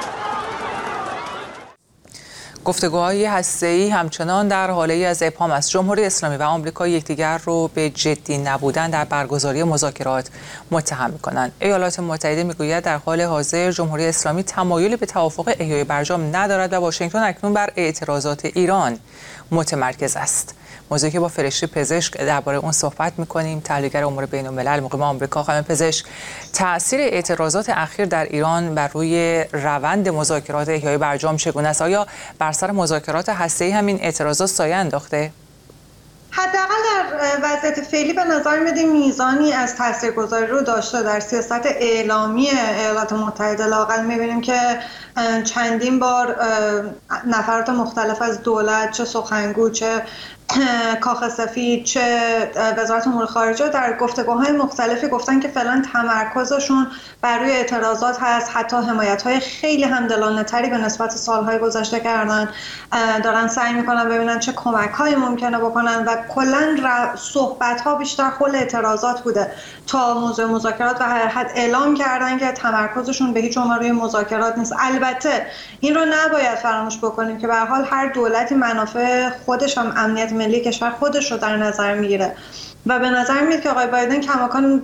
Speaker 1: گفتگوهای هسته‌ای همچنان در حاله از ابهام است. جمهوری اسلامی و آمریکا یکدیگر رو به جدی نبودن در برگزاری مذاکرات متهم می‌کنند. ایالات متحده می‌گوید در حال حاضر جمهوری اسلامی تمایلی به توافق احیای برجام ندارد و واشنگتن اکنون بر اعتراضات ایران متمرکز است. موضوعی که با فرشته پزشک درباره اون صحبت می‌کنیم. تحلیلگر امور بین‌الملل مقیم آمریکا خانم پزشک، تأثیر اعتراضات اخیر در ایران بر روی روند مذاکرات احیای برجام چگونه است؟ آیا بر سر مذاکرات هسته‌ای همین اعتراضات سایه انداخته؟
Speaker 14: حداقل در وضعیت فعلی به نظر میاد میزانی از تاثیرگذاری رو داشته در سیاست اعلامی ایالات متحده. لااقل میبینیم که چندین بار نفرات مختلف از دولت، چه سخنگو، چه کاخ سفید، چه وزارت امور خارجه در گفتگوهای مختلفی گفتن که فعلا تمرکزشون بر روی اعتراضات هست. حتی حمایت‌های خیلی همدلانه‌تری به نسبت سالهای گذشته کردن، دارن سعی میکنن ببینن چه کمک‌هایی ممکنه بکنن و کلاً صحبت‌ها بیشتر حول اعتراضات بوده تا موضوع مذاکرات و هر حد اعلام کردن که تمرکزشون به هیچ عنوان روی مذاکرات نیست. البته این رو نباید فراموش بکنیم که به هر حال هر دولتی منافع خودش هم امنیت ملی کشور خودش رو در نظر میگیره و به نظر میاد که آقای بایدن کماکان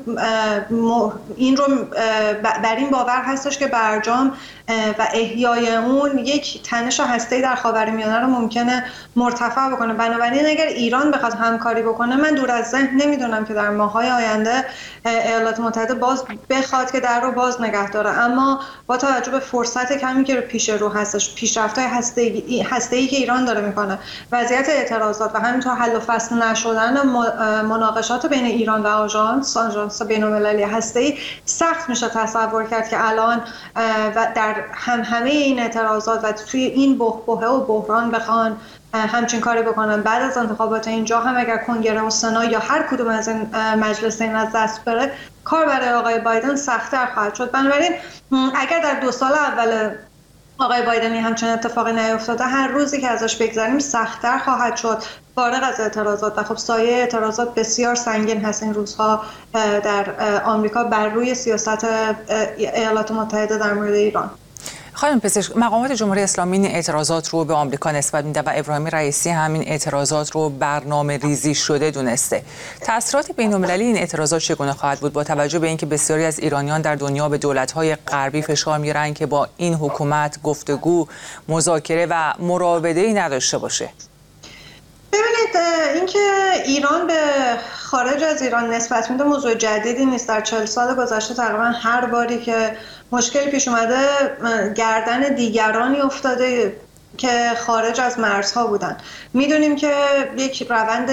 Speaker 14: این رو بر این باور هستش که برجام و احیای اون یک تنش هسته‌ای در خاورمیانه رو ممکنه مرتفع بکنه. بنابراین اگر ایران بخواد همکاری بکنه، من دور از ذهن نمیدونم که در ماه‌های آینده ایالات متحده باز بخواد که در رو باز نگه داره. اما با توجه به فرصت کمی که پیش رو هستش، پیشرفت‌های هسته‌ای که ایران داره میکنه، وضعیت اعتراضات و همینطور حل و فصل نشدن مناقشات بین ایران و آژانس بین‌المللی هسته‌ای، سخت میشه تصور کرد که الان و در همه این اعتراضات و توی این بحبوحه و بحران بخوان همچین کاری بکنن. بعد از انتخابات اینجا هم اگر کنگره و سنا یا هر کدوم از این مجلسین از دست بره، کار برای آقای بایدن سخت‌تر خواهد شد. بنابراین اگر در 2 سال اول آقای بایدن همچین اتفاقی نیفتاده، هر روزی که ازش بگذریم سخت‌تر خواهد شد فارغ از اعتراضات. و خب سایه اعتراضات بسیار سنگین هست این روزها در آمریکا بر روی سیاست ایالات متحده در مورد ایران.
Speaker 1: خانم پزشک، مقامات جمهوری اسلامی این اعتراضات رو به آمریکا نسبت میده و ابراهیم رئیسی همین اعتراضات رو برنامه ریزی شده دونسته. تأثیرات بین‌المللی این اعتراضات چگونه خواهد بود با توجه به اینکه بسیاری از ایرانیان در دنیا به دولت‌های غربی فشار میارن که با این حکومت گفتگو، مذاکره و مراوده‌ای نداشته باشه؟
Speaker 14: ببینید، اینکه ایران به خارج از ایران نسبت میده موضوع جدیدی نیست. در 40 سال گذشته تقریبا هر باری که مشکل پیش اومده گردن دیگرانی افتاده که خارج از مرزها بودن. میدونیم که یک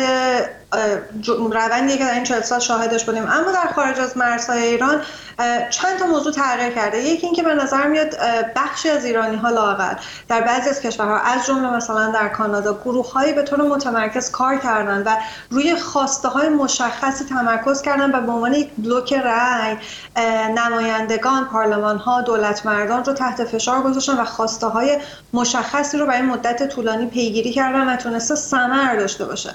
Speaker 14: روندی که در این 40 سال شاهدش بودیم، اما در خارج از مرزهای ایران چند تا موضوع تغییر کرده. یکی اینکه به نظر میاد بخشی از ایرانی‌ها لااقل در بعضی از کشورها، از جمله مثلا در کانادا، گروه‌هایی به طور متمرکز کار کردن و روی خواسته‌های مشخصی تمرکز کردن و به عنوان یک بلوک رأی نمایندگان پارلمان‌ها، دولت مردان رو تحت فشار گذاشتن و خواسته‌های مشخصی رو برای مدت طولانی پیگیری کردن و تونسته ثمر داشته باشه.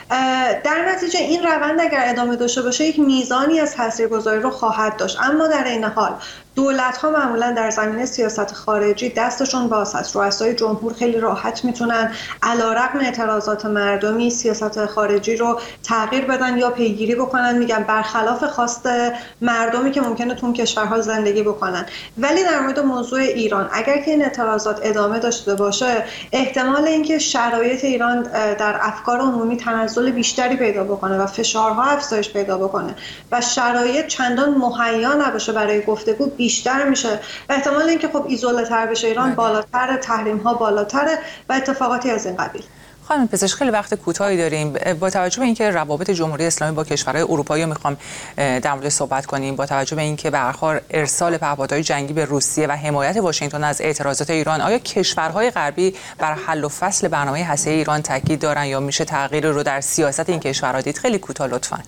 Speaker 14: در نتیجه این روند اگر ادامه داشته باشه یک میزانی از تاثیرگذاری رو خواهد داشت. اما در این حال دولت‌ها معمولا در زمینه سیاست خارجی دستشون باز هست. رؤسای جمهور خیلی راحت میتونن علیرغم اعتراضات مردمی سیاست خارجی رو تغییر بدن یا پیگیری بکنن، میگن برخلاف خواست مردمی که ممکنه تو کشورها زندگی بکنن. ولی در مورد موضوع ایران، اگر که این اعتراضات ادامه داشته باشه، احتمال اینکه شرایط ایران در افکار عمومی تنزل بیشتری پیدا بکنه و فشارها افزایش پیدا بکنه و شرایط چندان مهیا نباشه برای گفتگو بیشتر میشه و احتمال اینکه خب ایزوله تر بشه ایران بالاتر، تحریم ها بالاتره و اتفاقاتی از این قبیل.
Speaker 1: خانم پزشک، خیلی وقت کوتاهی داریم. با توجه به اینکه روابط جمهوری اسلامی با کشورهای اروپایی رو میخوام در مورد صحبت کنیم، با توجه به اینکه به هر حال ارسال پهپادهای جنگی به روسیه و حمایت واشنگتن از اعتراضات ایران، آیا کشورهای غربی بر حل و فصل برنامه هسته‌ای ایران تاکید دارن یا میشه تغییر رو در سیاست این کشورها دید؟ خیلی کوتاه لطفاً.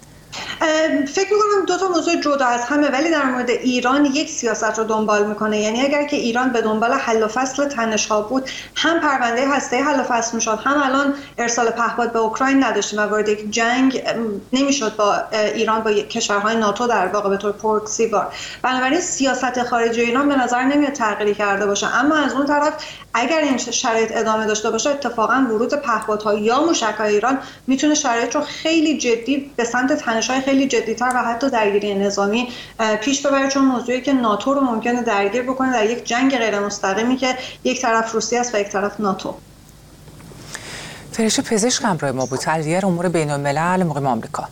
Speaker 14: فکر می‌کنم دو تا موضوع جدا از همه، ولی در مورد ایران یک سیاست رو دنبال میکنه. یعنی اگر که ایران به دنبال حل و فصل تنش‌ها بود، هم پرونده هسته‌ای حل و فصل میشد، هم الان ارسال پهپاد به اوکراین نداشتیم و وارد یک جنگ نمیشد با ایران با کشورهای ناتو در واقع به طور پروکسی وار. بنابراین سیاست خارجی ایران به نظر نمیاد تغییری کرده باشه. اما از اون طرف اگر این شرایط ادامه داشته باشه، اتفاقا ورود پهپادها یا موشک‌های ایران میتونه شرایط رو خیلی جدی به سمت تنش‌های خیلی جدی‌تر و حتی درگیری نظامی پیش ببره، چون موضوعی که ناتو رو ممکنه درگیر بکنه در یک جنگ غیر مستقیمی که یک طرف روسیه است و یک طرف ناتو.
Speaker 1: فرشته پزشک همراه ما بود، تحلیلگر امور بین‌الملل مقیم آمریکا.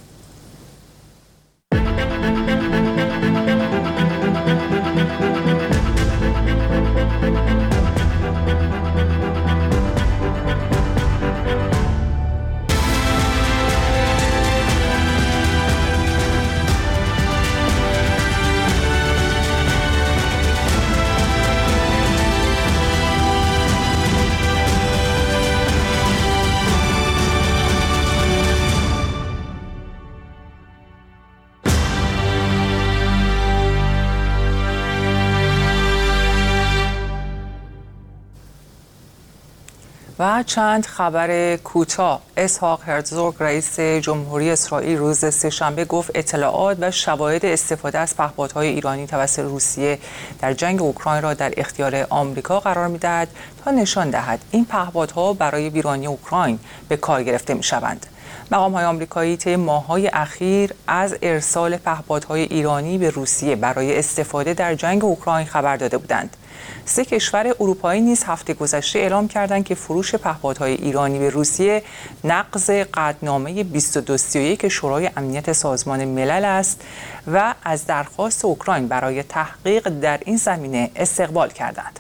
Speaker 1: و چند خبر کوتاه. اسحاق هرزوگ رئیس جمهوری اسرائیل روز سه‌شنبه گفت اطلاعات و شواهد استفاده از پهپادهای ایرانی توسط روسیه در جنگ اوکراین را در اختیار آمریکا قرار می‌دهد تا نشان دهد این پهپادها برای ویرانی اوکراین به کار گرفته می‌شوند. مقام‌های آمریکایی طی ماه‌های اخیر از ارسال پهپادهای ایرانی به روسیه برای استفاده در جنگ اوکراین خبر داده بودند. 3 کشور اروپایی نیز هفته گذشته اعلام کردند که فروش پهپادهای ایرانی به روسیه نقض قطعنامه 2231 شورای امنیت سازمان ملل است و از درخواست اوکراین برای تحقیق در این زمینه استقبال کردند.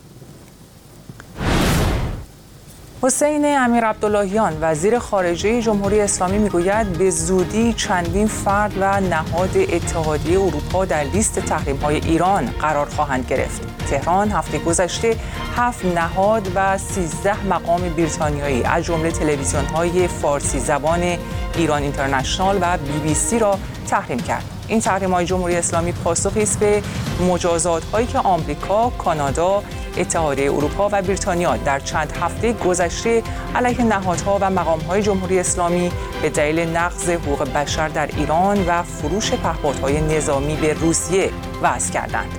Speaker 1: حسین امیرعبداللهیان وزیر خارجه جمهوری اسلامی میگوید به زودی چندین فرد و نهاد اتحادیه اروپا در لیست تحریم‌های ایران قرار خواهند گرفت. تهران هفته گذشته 7 نهاد و 13 مقام بریتانیایی از جمله تلویزیون‌های فارسی زبان ایران اینترنشنال و BBC را تحریم کرد. این تحریم‌های جمهوری اسلامی پاسخی است به مجازات‌هایی که آمریکا، کانادا، اتحادیه اروپا و بریتانیا در چند هفته گذشته علیه نهادها و مقام‌های جمهوری اسلامی به دلیل نقض حقوق بشر در ایران و فروش پهپادهای نظامی به روسیه وضع کردند.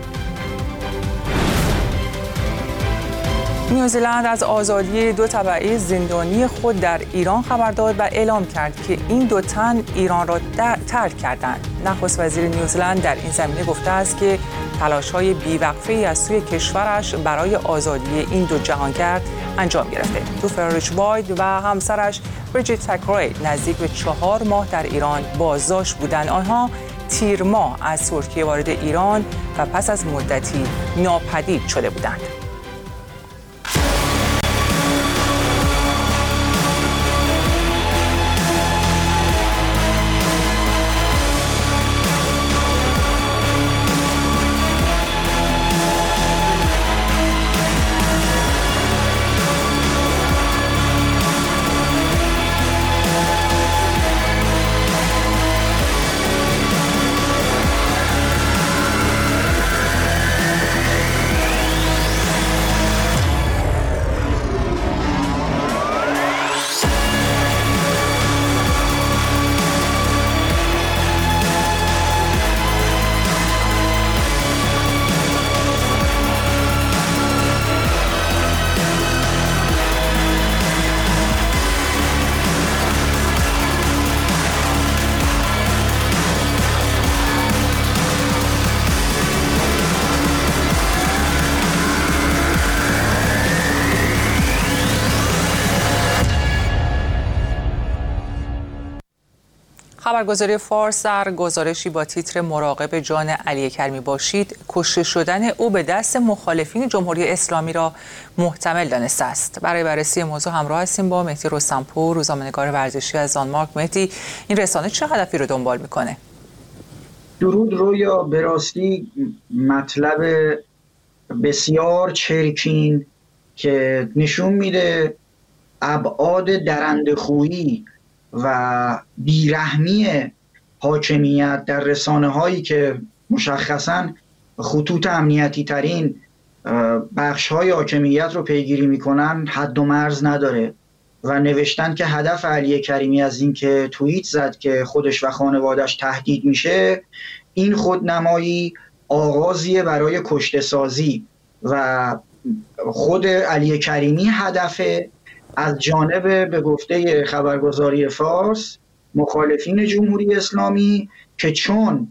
Speaker 1: نیوزیلند از آزادی 2 تبعه زندانی خود در ایران خبر داد و اعلام کرد که این 2 تن ایران را ترک کردند. نخست وزیر نیوزیلند در این زمینه گفته است که تلاش‌های بی‌وقفه‌ای از سوی کشورش برای آزادی این 2 جهانگرد انجام گرفته. توفر ریچواید و همسرش بریجیت تکروی نزدیک به 4 ماه در ایران بازداشت بودند. آنها تیر ماه از ترکیه وارد ایران و پس از مدتی ناپدید شده بودند. خبرگزاری فارس در گزارشی با تیتر مراقب جان علی کریمی باشید کشته شدن او به دست مخالفین جمهوری اسلامی را محتمل دانسته است. برای بررسی موضوع همراه هستیم با مهدی رستمپور، روزنامه‌نگار ورزشی از دانمارک. مهدی، این رسانه چه هدفی رو دنبال میکنه؟
Speaker 15: درود رویا، به راستی مطلب بسیار چرکین که نشون میده ابعاد درنده‌خویی و بیرحمی حاکمیت در رسانه هایی که مشخصاً خطوط امنیتی ترین بخش های حاکمیت رو پیگیری میکنن حد و مرز نداره و نوشتن که هدف علی کریمی از این که توییت زد که خودش و خانوادش تهدید میشه، این خودنمایی آغازیه برای کشته سازی و خود علی کریمی هدفه از جانب به گفته خبرگزاری فارس مخالفین جمهوری اسلامی که چون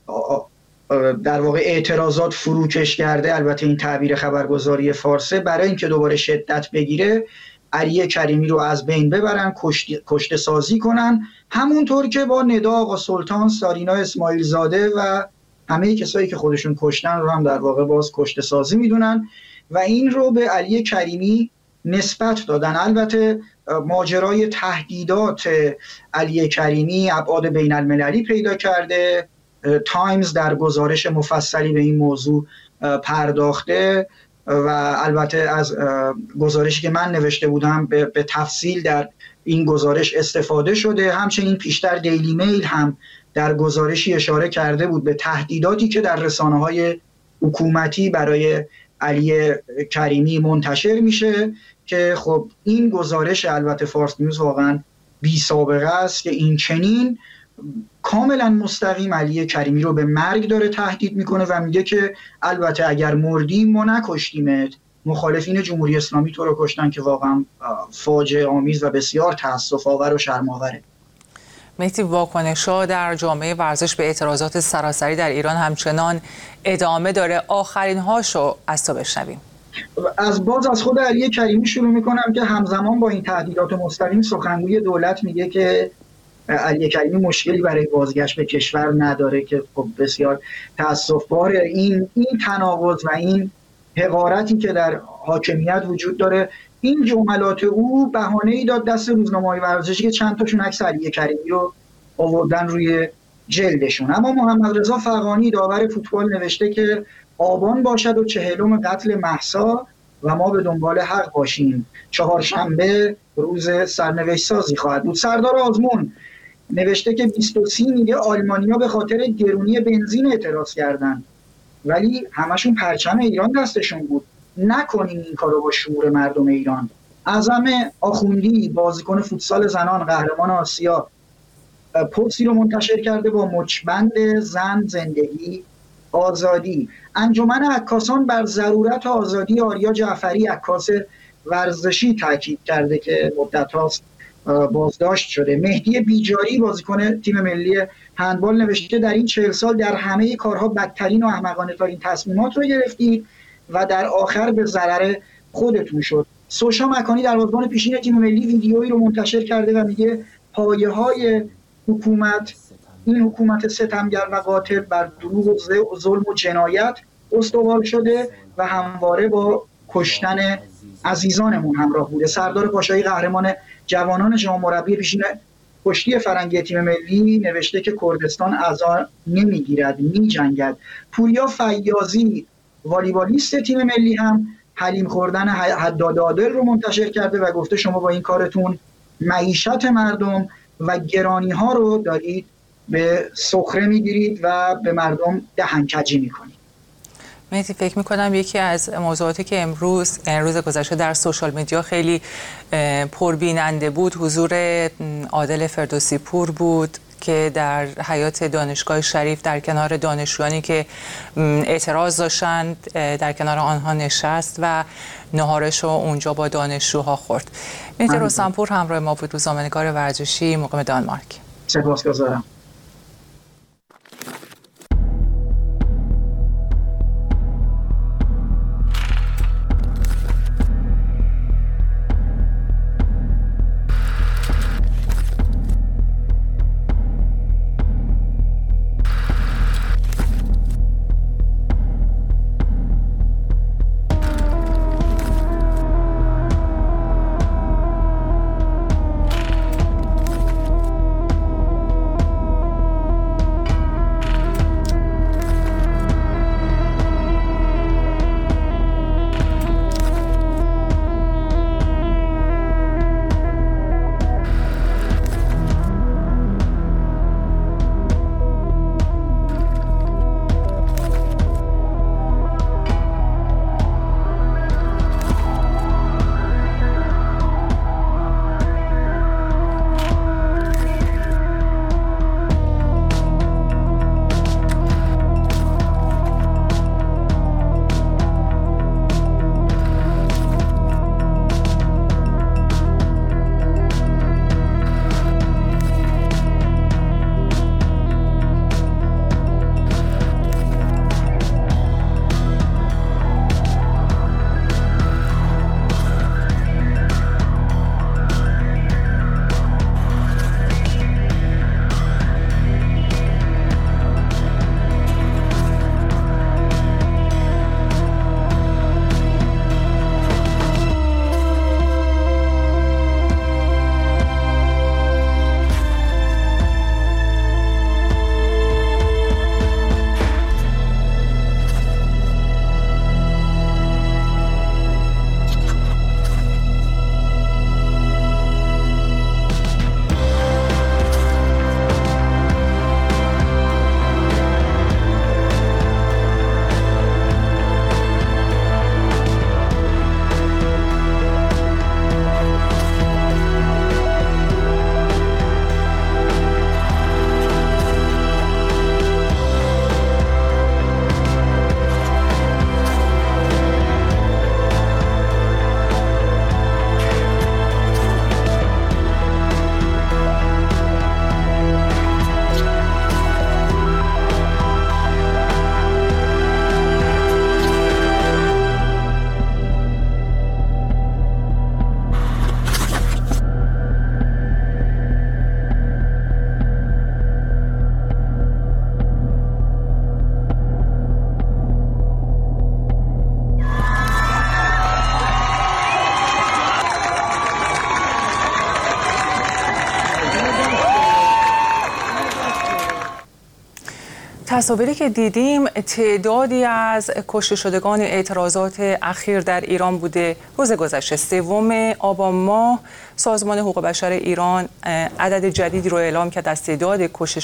Speaker 15: در واقع اعتراضات فروکش کرده، البته این تعبیر خبرگزاری فارسه، برای اینکه دوباره شدت بگیره علی کریمی رو از بین ببرن، کشته سازی کنن، همونطور که با ندا آقا سلطان، سارینا اسماعیل زاده و همه کسایی که خودشون کشتن رو هم در واقع باز کشته سازی میدونن و این رو به علی کریمی نسبت دادن. البته ماجرای تهدیدات علی کریمی ابعاد بین المللی پیدا کرده. تایمز در گزارش مفصلی به این موضوع پرداخته و البته از گزارشی که من نوشته بودم به تفصیل در این گزارش استفاده شده. همچنین پیشتر دیلی میل هم در گزارشی اشاره کرده بود به تهدیداتی که در رسانه‌های حکومتی برای علی کریمی منتشر میشه که خب این گزارش البته فارس نیوز واقعا بی سابقه است که این چنین کاملا مستقیم علی کریمی رو به مرگ داره تهدید میکنه و میگه که البته اگر مردی ما نکشتیمت، مخالفین جمهوری اسلامی تو رو کشتن، که واقعا فاجعه آمیز و بسیار تأسف آور و شرم آوره.
Speaker 1: مهدی، واکنش‌ها در جامعه ورزش به اعتراضات سراسری در ایران همچنان ادامه داره. آخرین هاشو از تو بشنویم.
Speaker 15: از خود علی کریمی شروع میکنم که همزمان با این تهدیدات مستقیم سخنگوی دولت میگه که علی کریمی مشکلی برای بازگشت به کشور نداره، که خب بسیار تأسف‌باره این تناقض و این حقارتی که در حاکمیت وجود داره. این جملات او بهانه‌ای داد دست روزنامه‌های ورزشی که چند تاشون عکس علی کریمی رو آوردن روی جلدشون. اما محمد رضا فغانی داور فوتبال نوشته که آبان باشد و 40م قتل مهسا و ما به دنبال حق باشیم. چهارشنبه روز سرنوشت سازی خواهد بود. سردار آزمون نوشته که 23 میگه آلمانیا به خاطر گرونی بنزین اعتراض کردن ولی همشون پرچم ایران دستشون بود. نکنین این کارو با شعور مردم ایران. اعظم آخوندی بازیکن فوتسال زنان قهرمان آسیا پستی رو منتشر کرده با مچبند زن زندگی آزادی. انجمن عکاسان بر ضرورت آزادی آریا جعفری عکاس ورزشی تاکید کرده که مدت هاست بازداشت شده. مهدی بیجاری بازیکن تیم ملی هندبال نوشته که در این 40 سال در همه کارها بدترین و احمقانه ترین تصمیمات رو گرفتید و در آخر به ضرر خودتون شد. سوشا مکانی دروازه‌بان پیشین تیم ملی ویدیویی رو منتشر کرده و میگه پایه‌های حکومت، این حکومت ستمگر و قاتل بر دروغ و ظلم و جنایت استوار شده و همواره با کشتن عزیزانمون همراه بوده. سردار پاشایی قهرمان جوانان جام مربی پیشین کشتی فرنگی تیم ملی نوشته که کردستان عزا نمیگیرد، میجنگد. پوریا فیاضی والیبالیست تیم ملی هم حلیم خوردن حداد عادل رو منتشر کرده و گفته شما با این کارتون معیشت مردم و گرانی ها رو دارید به سخره میگیرید و به مردم دهنکجی میکنید.
Speaker 1: مهدی، فکر میکنم یکی از موضوعاتی که روز گذشته در سوشال میدیا خیلی پربیننده بود حضور عادل فردوسی پور بود که در حیاط دانشگاه شریف در کنار دانشجویانی که اعتراض داشتند در کنار آنها نشست و نهارش رو اونجا با دانشجوها خورد. مهدی رستمپور همراه ما بود، روزنامه‌نگار ورزشی مقیم دانمارک.
Speaker 15: سپاسگزارم.
Speaker 1: تصاویری که دیدیم تعدادی از کشته شدگان اعتراضات اخیر در ایران بوده. روز گذشته 3 آبان ماه سازمان حقوق بشر ایران عدد جدیدی رو اعلام کرد از تعداد کشته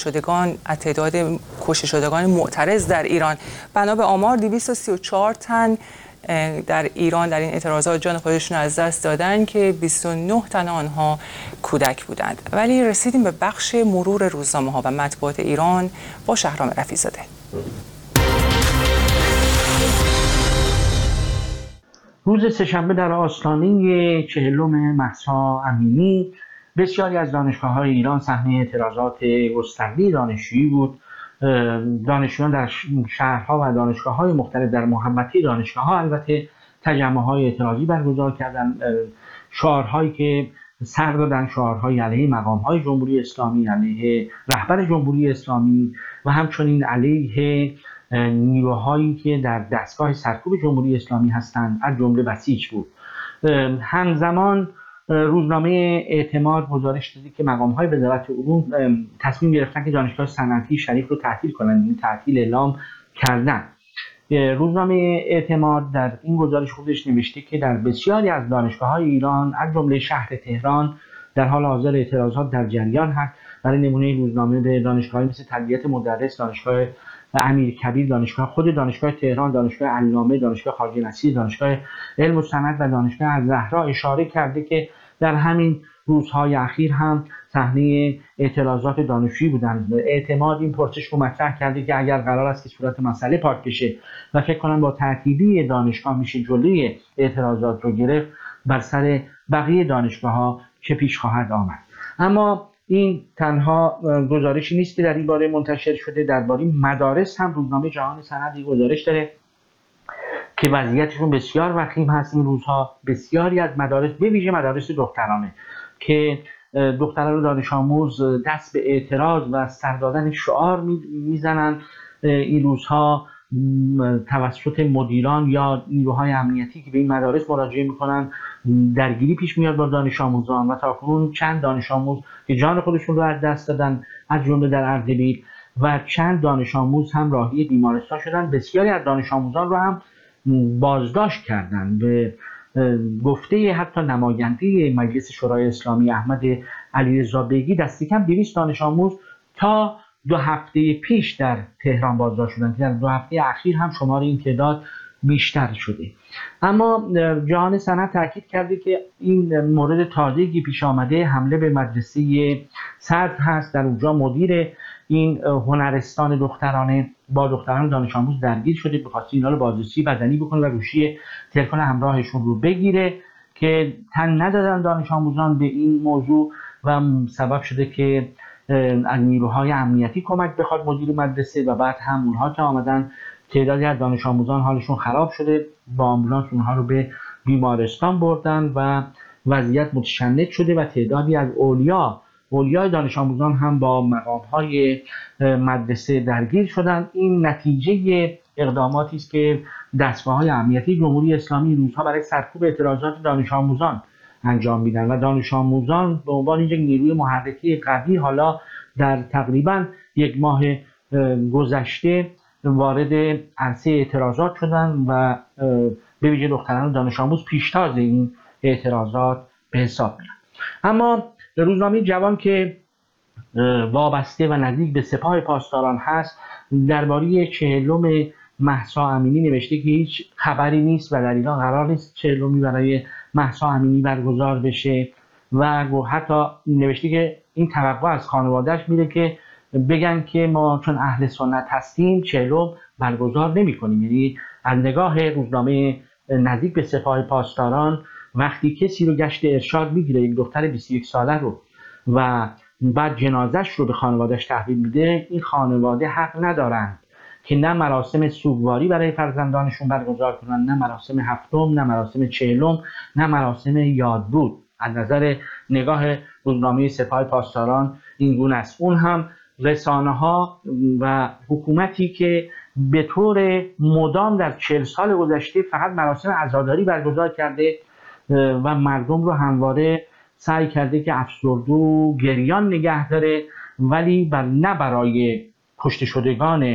Speaker 1: شدگان معترض در ایران. بنا به آمار 234 تن در ایران در این اعتراضات جان خودشون از دست دادن که 29 تن آنها کودک بودند. ولی رسیدیم به بخش مرور روزنامه‌ها و مطبوعات ایران با شهرام رفیع‌زاده.
Speaker 16: روز سه‌شنبه در آستانه 40 مهسا امینی بسیاری از دانشگاه‌های ایران صحنه اعتراضات گسترده دانشجویی بود. دانشجویان در شهرها و دانشگاه‌های مختلف در محوطه دانشگاه‌ها البته تجمع‌های اعتراضی برگزار کردند. شعارهایی که سر دادن شعارهای علیه مقام‌های جمهوری اسلامی، علیه رهبر جمهوری اسلامی و همچنین علیه نیروهایی که در دستگاه سرکوب جمهوری اسلامی هستند از جمله بسیج بود. همزمان روزنامه اعتماد گزارش داده که مقام‌های وزارت علوم تصمیم گرفتن که دانشگاه صنعتی شریف رو تعطیل کنند، یعنی تعطیل اعلام کردن. روزنامه اعتماد در این گزارش خودش نوشته که در بسیاری از دانشگاه‌های ایران از جمله شهر تهران در حال حاضر اعتراضات در جریان هست. برای نمونه روزنامه به دانشگاه‌های مثل تربیت مدرس، دانشگاه امیرکبیر، دانشگاه تهران، دانشگاه علامه، دانشگاه خواجه نصیر، دانشگاه علم و صنعت و دانشگاه الزهرا اشاره کرده که در همین روزهای اخیر هم صحنه اعتراضات دانشجویی بودند. اعتماد این پرسش رو مطرح کرده که اگر قرار است که صورت مسئله پاک بشه و فکر کنم با تعطیلی دانشگاه میشه جلوی اعتراضات رو گرفت، بر سر بقیه دانشگاه‌ها چه پیش خواهد آمد. اما این تنها گزارشی نیست که در این باره منتشر شده. درباره مدارس هم روزنامه جهان سند گزارش داره که وضعیتشون بسیار وخیم هست این روزها. بسیاری از مدارس، به ویژه مدارس دخترانه، که دختران دانش آموز دست به اعتراض و سر دادن شعار میزنن این روزها توسط مدیران یا نیروهای امنیتی که به این مدارس مراجعه میکنن. درگیری پیش میاد با دانش آموزان و تاکنون چند دانش آموز که جان خودشون رو از دست دادن از جمله در اردبیل و چند دانش آموز هم راهی بیمارستان شدن. بسیاری از دانش آموزان رو هم بازداشت کردن. به گفته حتی نماینده مجلس شورای اسلامی احمد علیرضا بیگی دست کم 200 دانش آموز تا 2 هفته پیش در تهران بازداشت شدند که در 2 هفته اخیر هم شمار این تعداد بیشتر شده. اما جهان سند تاکید کرده که این مورد تازه‌ای پیش آمده حمله به مدرسه صدر هست. در اونجا مدیر این هنرستان دخترانه با دختران دانش آموز درگیر شده، بخواسته اینا رو بازرسی بدنی بکنه و گوشی تلفن همراهشون رو بگیره که تن ندادن دانش آموزان به این موضوع و سبب شده که از نیروهای امنیتی کمک بخواد مدیر مدرسه و بعد هم اونها که آمدن تعدادی از دانش آموزان حالشون خراب شده، با آمبولانس اونها رو به بیمارستان بردن و وضعیت متشنج شده و تعدادی از اولیای دانش آموزان هم با مقام‌های مدرسه درگیر شدند. این نتیجه اقداماتی است که دستگاه‌های امنیتی جمهوری اسلامی روزها برای سرکوب اعتراضات دانش آموزان انجام میدن و دانش آموزان به عنوان یک نیروی محرکه قوی حالا در تقریباً 1 ماه گذشته وارد عرصه اعتراضات شدن و به ویژه دختران دانش آموز پیشتاز این اعتراضات به حساب میاد. اما روزنامه جوان که وابسته و نزدیک به سپاه پاسداران هست درباره 40 مهسا امینی نوشته که هیچ خبری نیست و در ایران قرار نیست 40 برای مهسا امینی برگزار بشه و حتی نوشته که این توقع از خانواده‌اش میره که بگن که ما چون اهل سنت هستیم 40 برگزار نمی‌کنیم. یعنی از نگاه روزنامه نزدیک به سپاه پاسداران وقتی کسی رو گشت ارشاد میگیره، یک دختر 21 ساله رو، و بعد جنازش رو به خانواده‌اش تحویل میده، این خانواده حق ندارند که نه مراسم سوگواری برای فرزندانشون برگزار کنن، نه مراسم هفتم، نه مراسم 40، نه مراسم یادبود. از نظر نگاه روزنامه سپاه پاسداران این گونه است. اون هم رسانه‌ها و حکومتی که به طور مدام در 40 سال گذشته فقط مراسم عزاداری برگزار کرده و مردم رو همواره سعی کرده که افسرده و گریان نگه داره، ولی نه برای کشته شدگان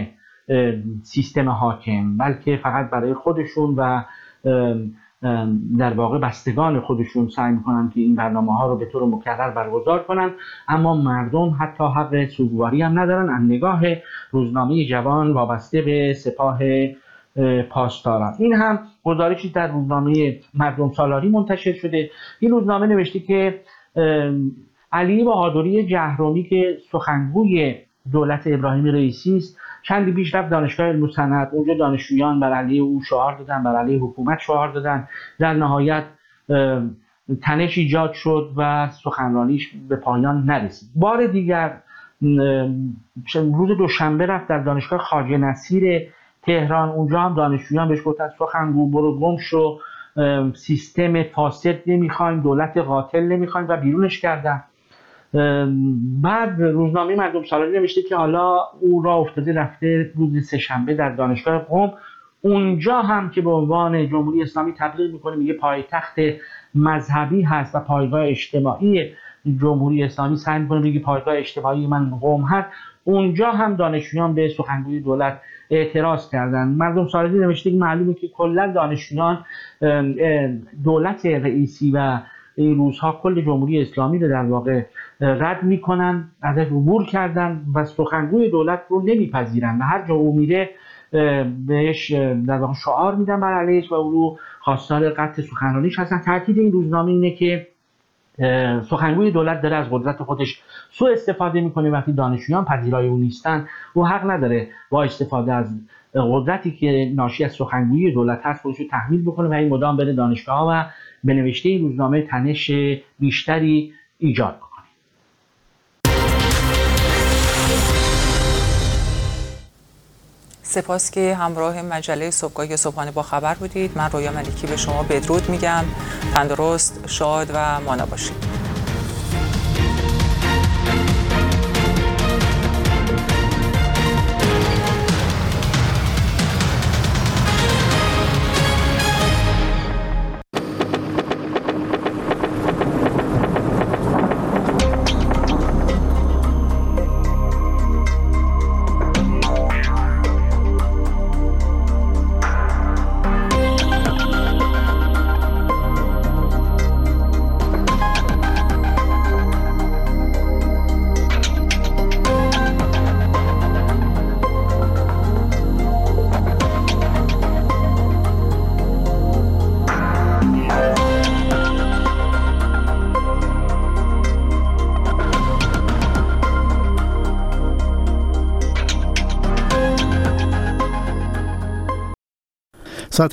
Speaker 16: سیستم حاکم، بلکه فقط برای خودشون و در واقع بستگان خودشون سعی میکنن که این برنامه ها رو به طور مکرر برگزار کنن، اما مردم حتی حق سوگواری هم ندارن. از نگاه روزنامه جوان وابسته به سپاه پاسداران، این هم گزارشی در روزنامه مردم سالاری منتشر شده. این روزنامه نوشته که علی بهادری جهرومی که سخنگوی دولت ابراهیم رئیسی است، چندی پیش رفت دانشگاه علم و صنعت. اونجا دانشجویان بر علیه او شعار دادن، بر علیه حکومت شعار دادن. در نهایت تنش ایجاد شد و سخنرانیش به پایان نرسید. بار دیگر روز دوشنبه رفت در دانشگاه خواجه نصیر تهران. اونجا هم دانشجویان بهش گفتن سخنگو برو گم شو، سیستم فاسد نمیخوایم، دولت قاتل نمیخوایم و بیرونش کردن. بعد روزنامه مردم سالاری نوشته که حالا او را افتاده رفته روز سه‌شنبه در دانشگاه قم. اونجا هم که به عنوان جمهوری اسلامی تبلیغ میکنه، میگه پایتخت مذهبی هست و پایگاه اجتماعی جمهوری اسلامی، سعی میکنه بگه پایگاه اجتماعی من قم هست. اونجا هم دانشجویان به سخنگوی دولت اعتراض کردن. مردم سالاری نوشته که معلومه که کلا دانشجویان دولت رئیسی و این روزها کل جمهوری اسلامی رو در واقع رد میکنن، ازش عبور کردن و سخنگوی دولت رو نمیپذیرن و هر جا او میره بهش در واقع شعار میدن بر علیهش و او رو خواستار قطع سخنرانیش هستن. تاکید این روزنامه اینه که سخنگوی دولت داره از قدرت خودش سوء استفاده میکنه. وقتی دانشجویان پذیرای او نیستن، او حق نداره با استفاده از قدرتی که ناشی از سخنگوی دولت هست خودش رو تحمیل بکنه و این مدام بره دانشگاه و به نوشته این روزنامه تنش بیشتری ایجاد کنه.
Speaker 1: سپاس که همراه مجله صبحگاهی صبحانه با خبر بودید. من رویا ملکی به شما بدرود میگم. تندرست، شاد و مانا باشید.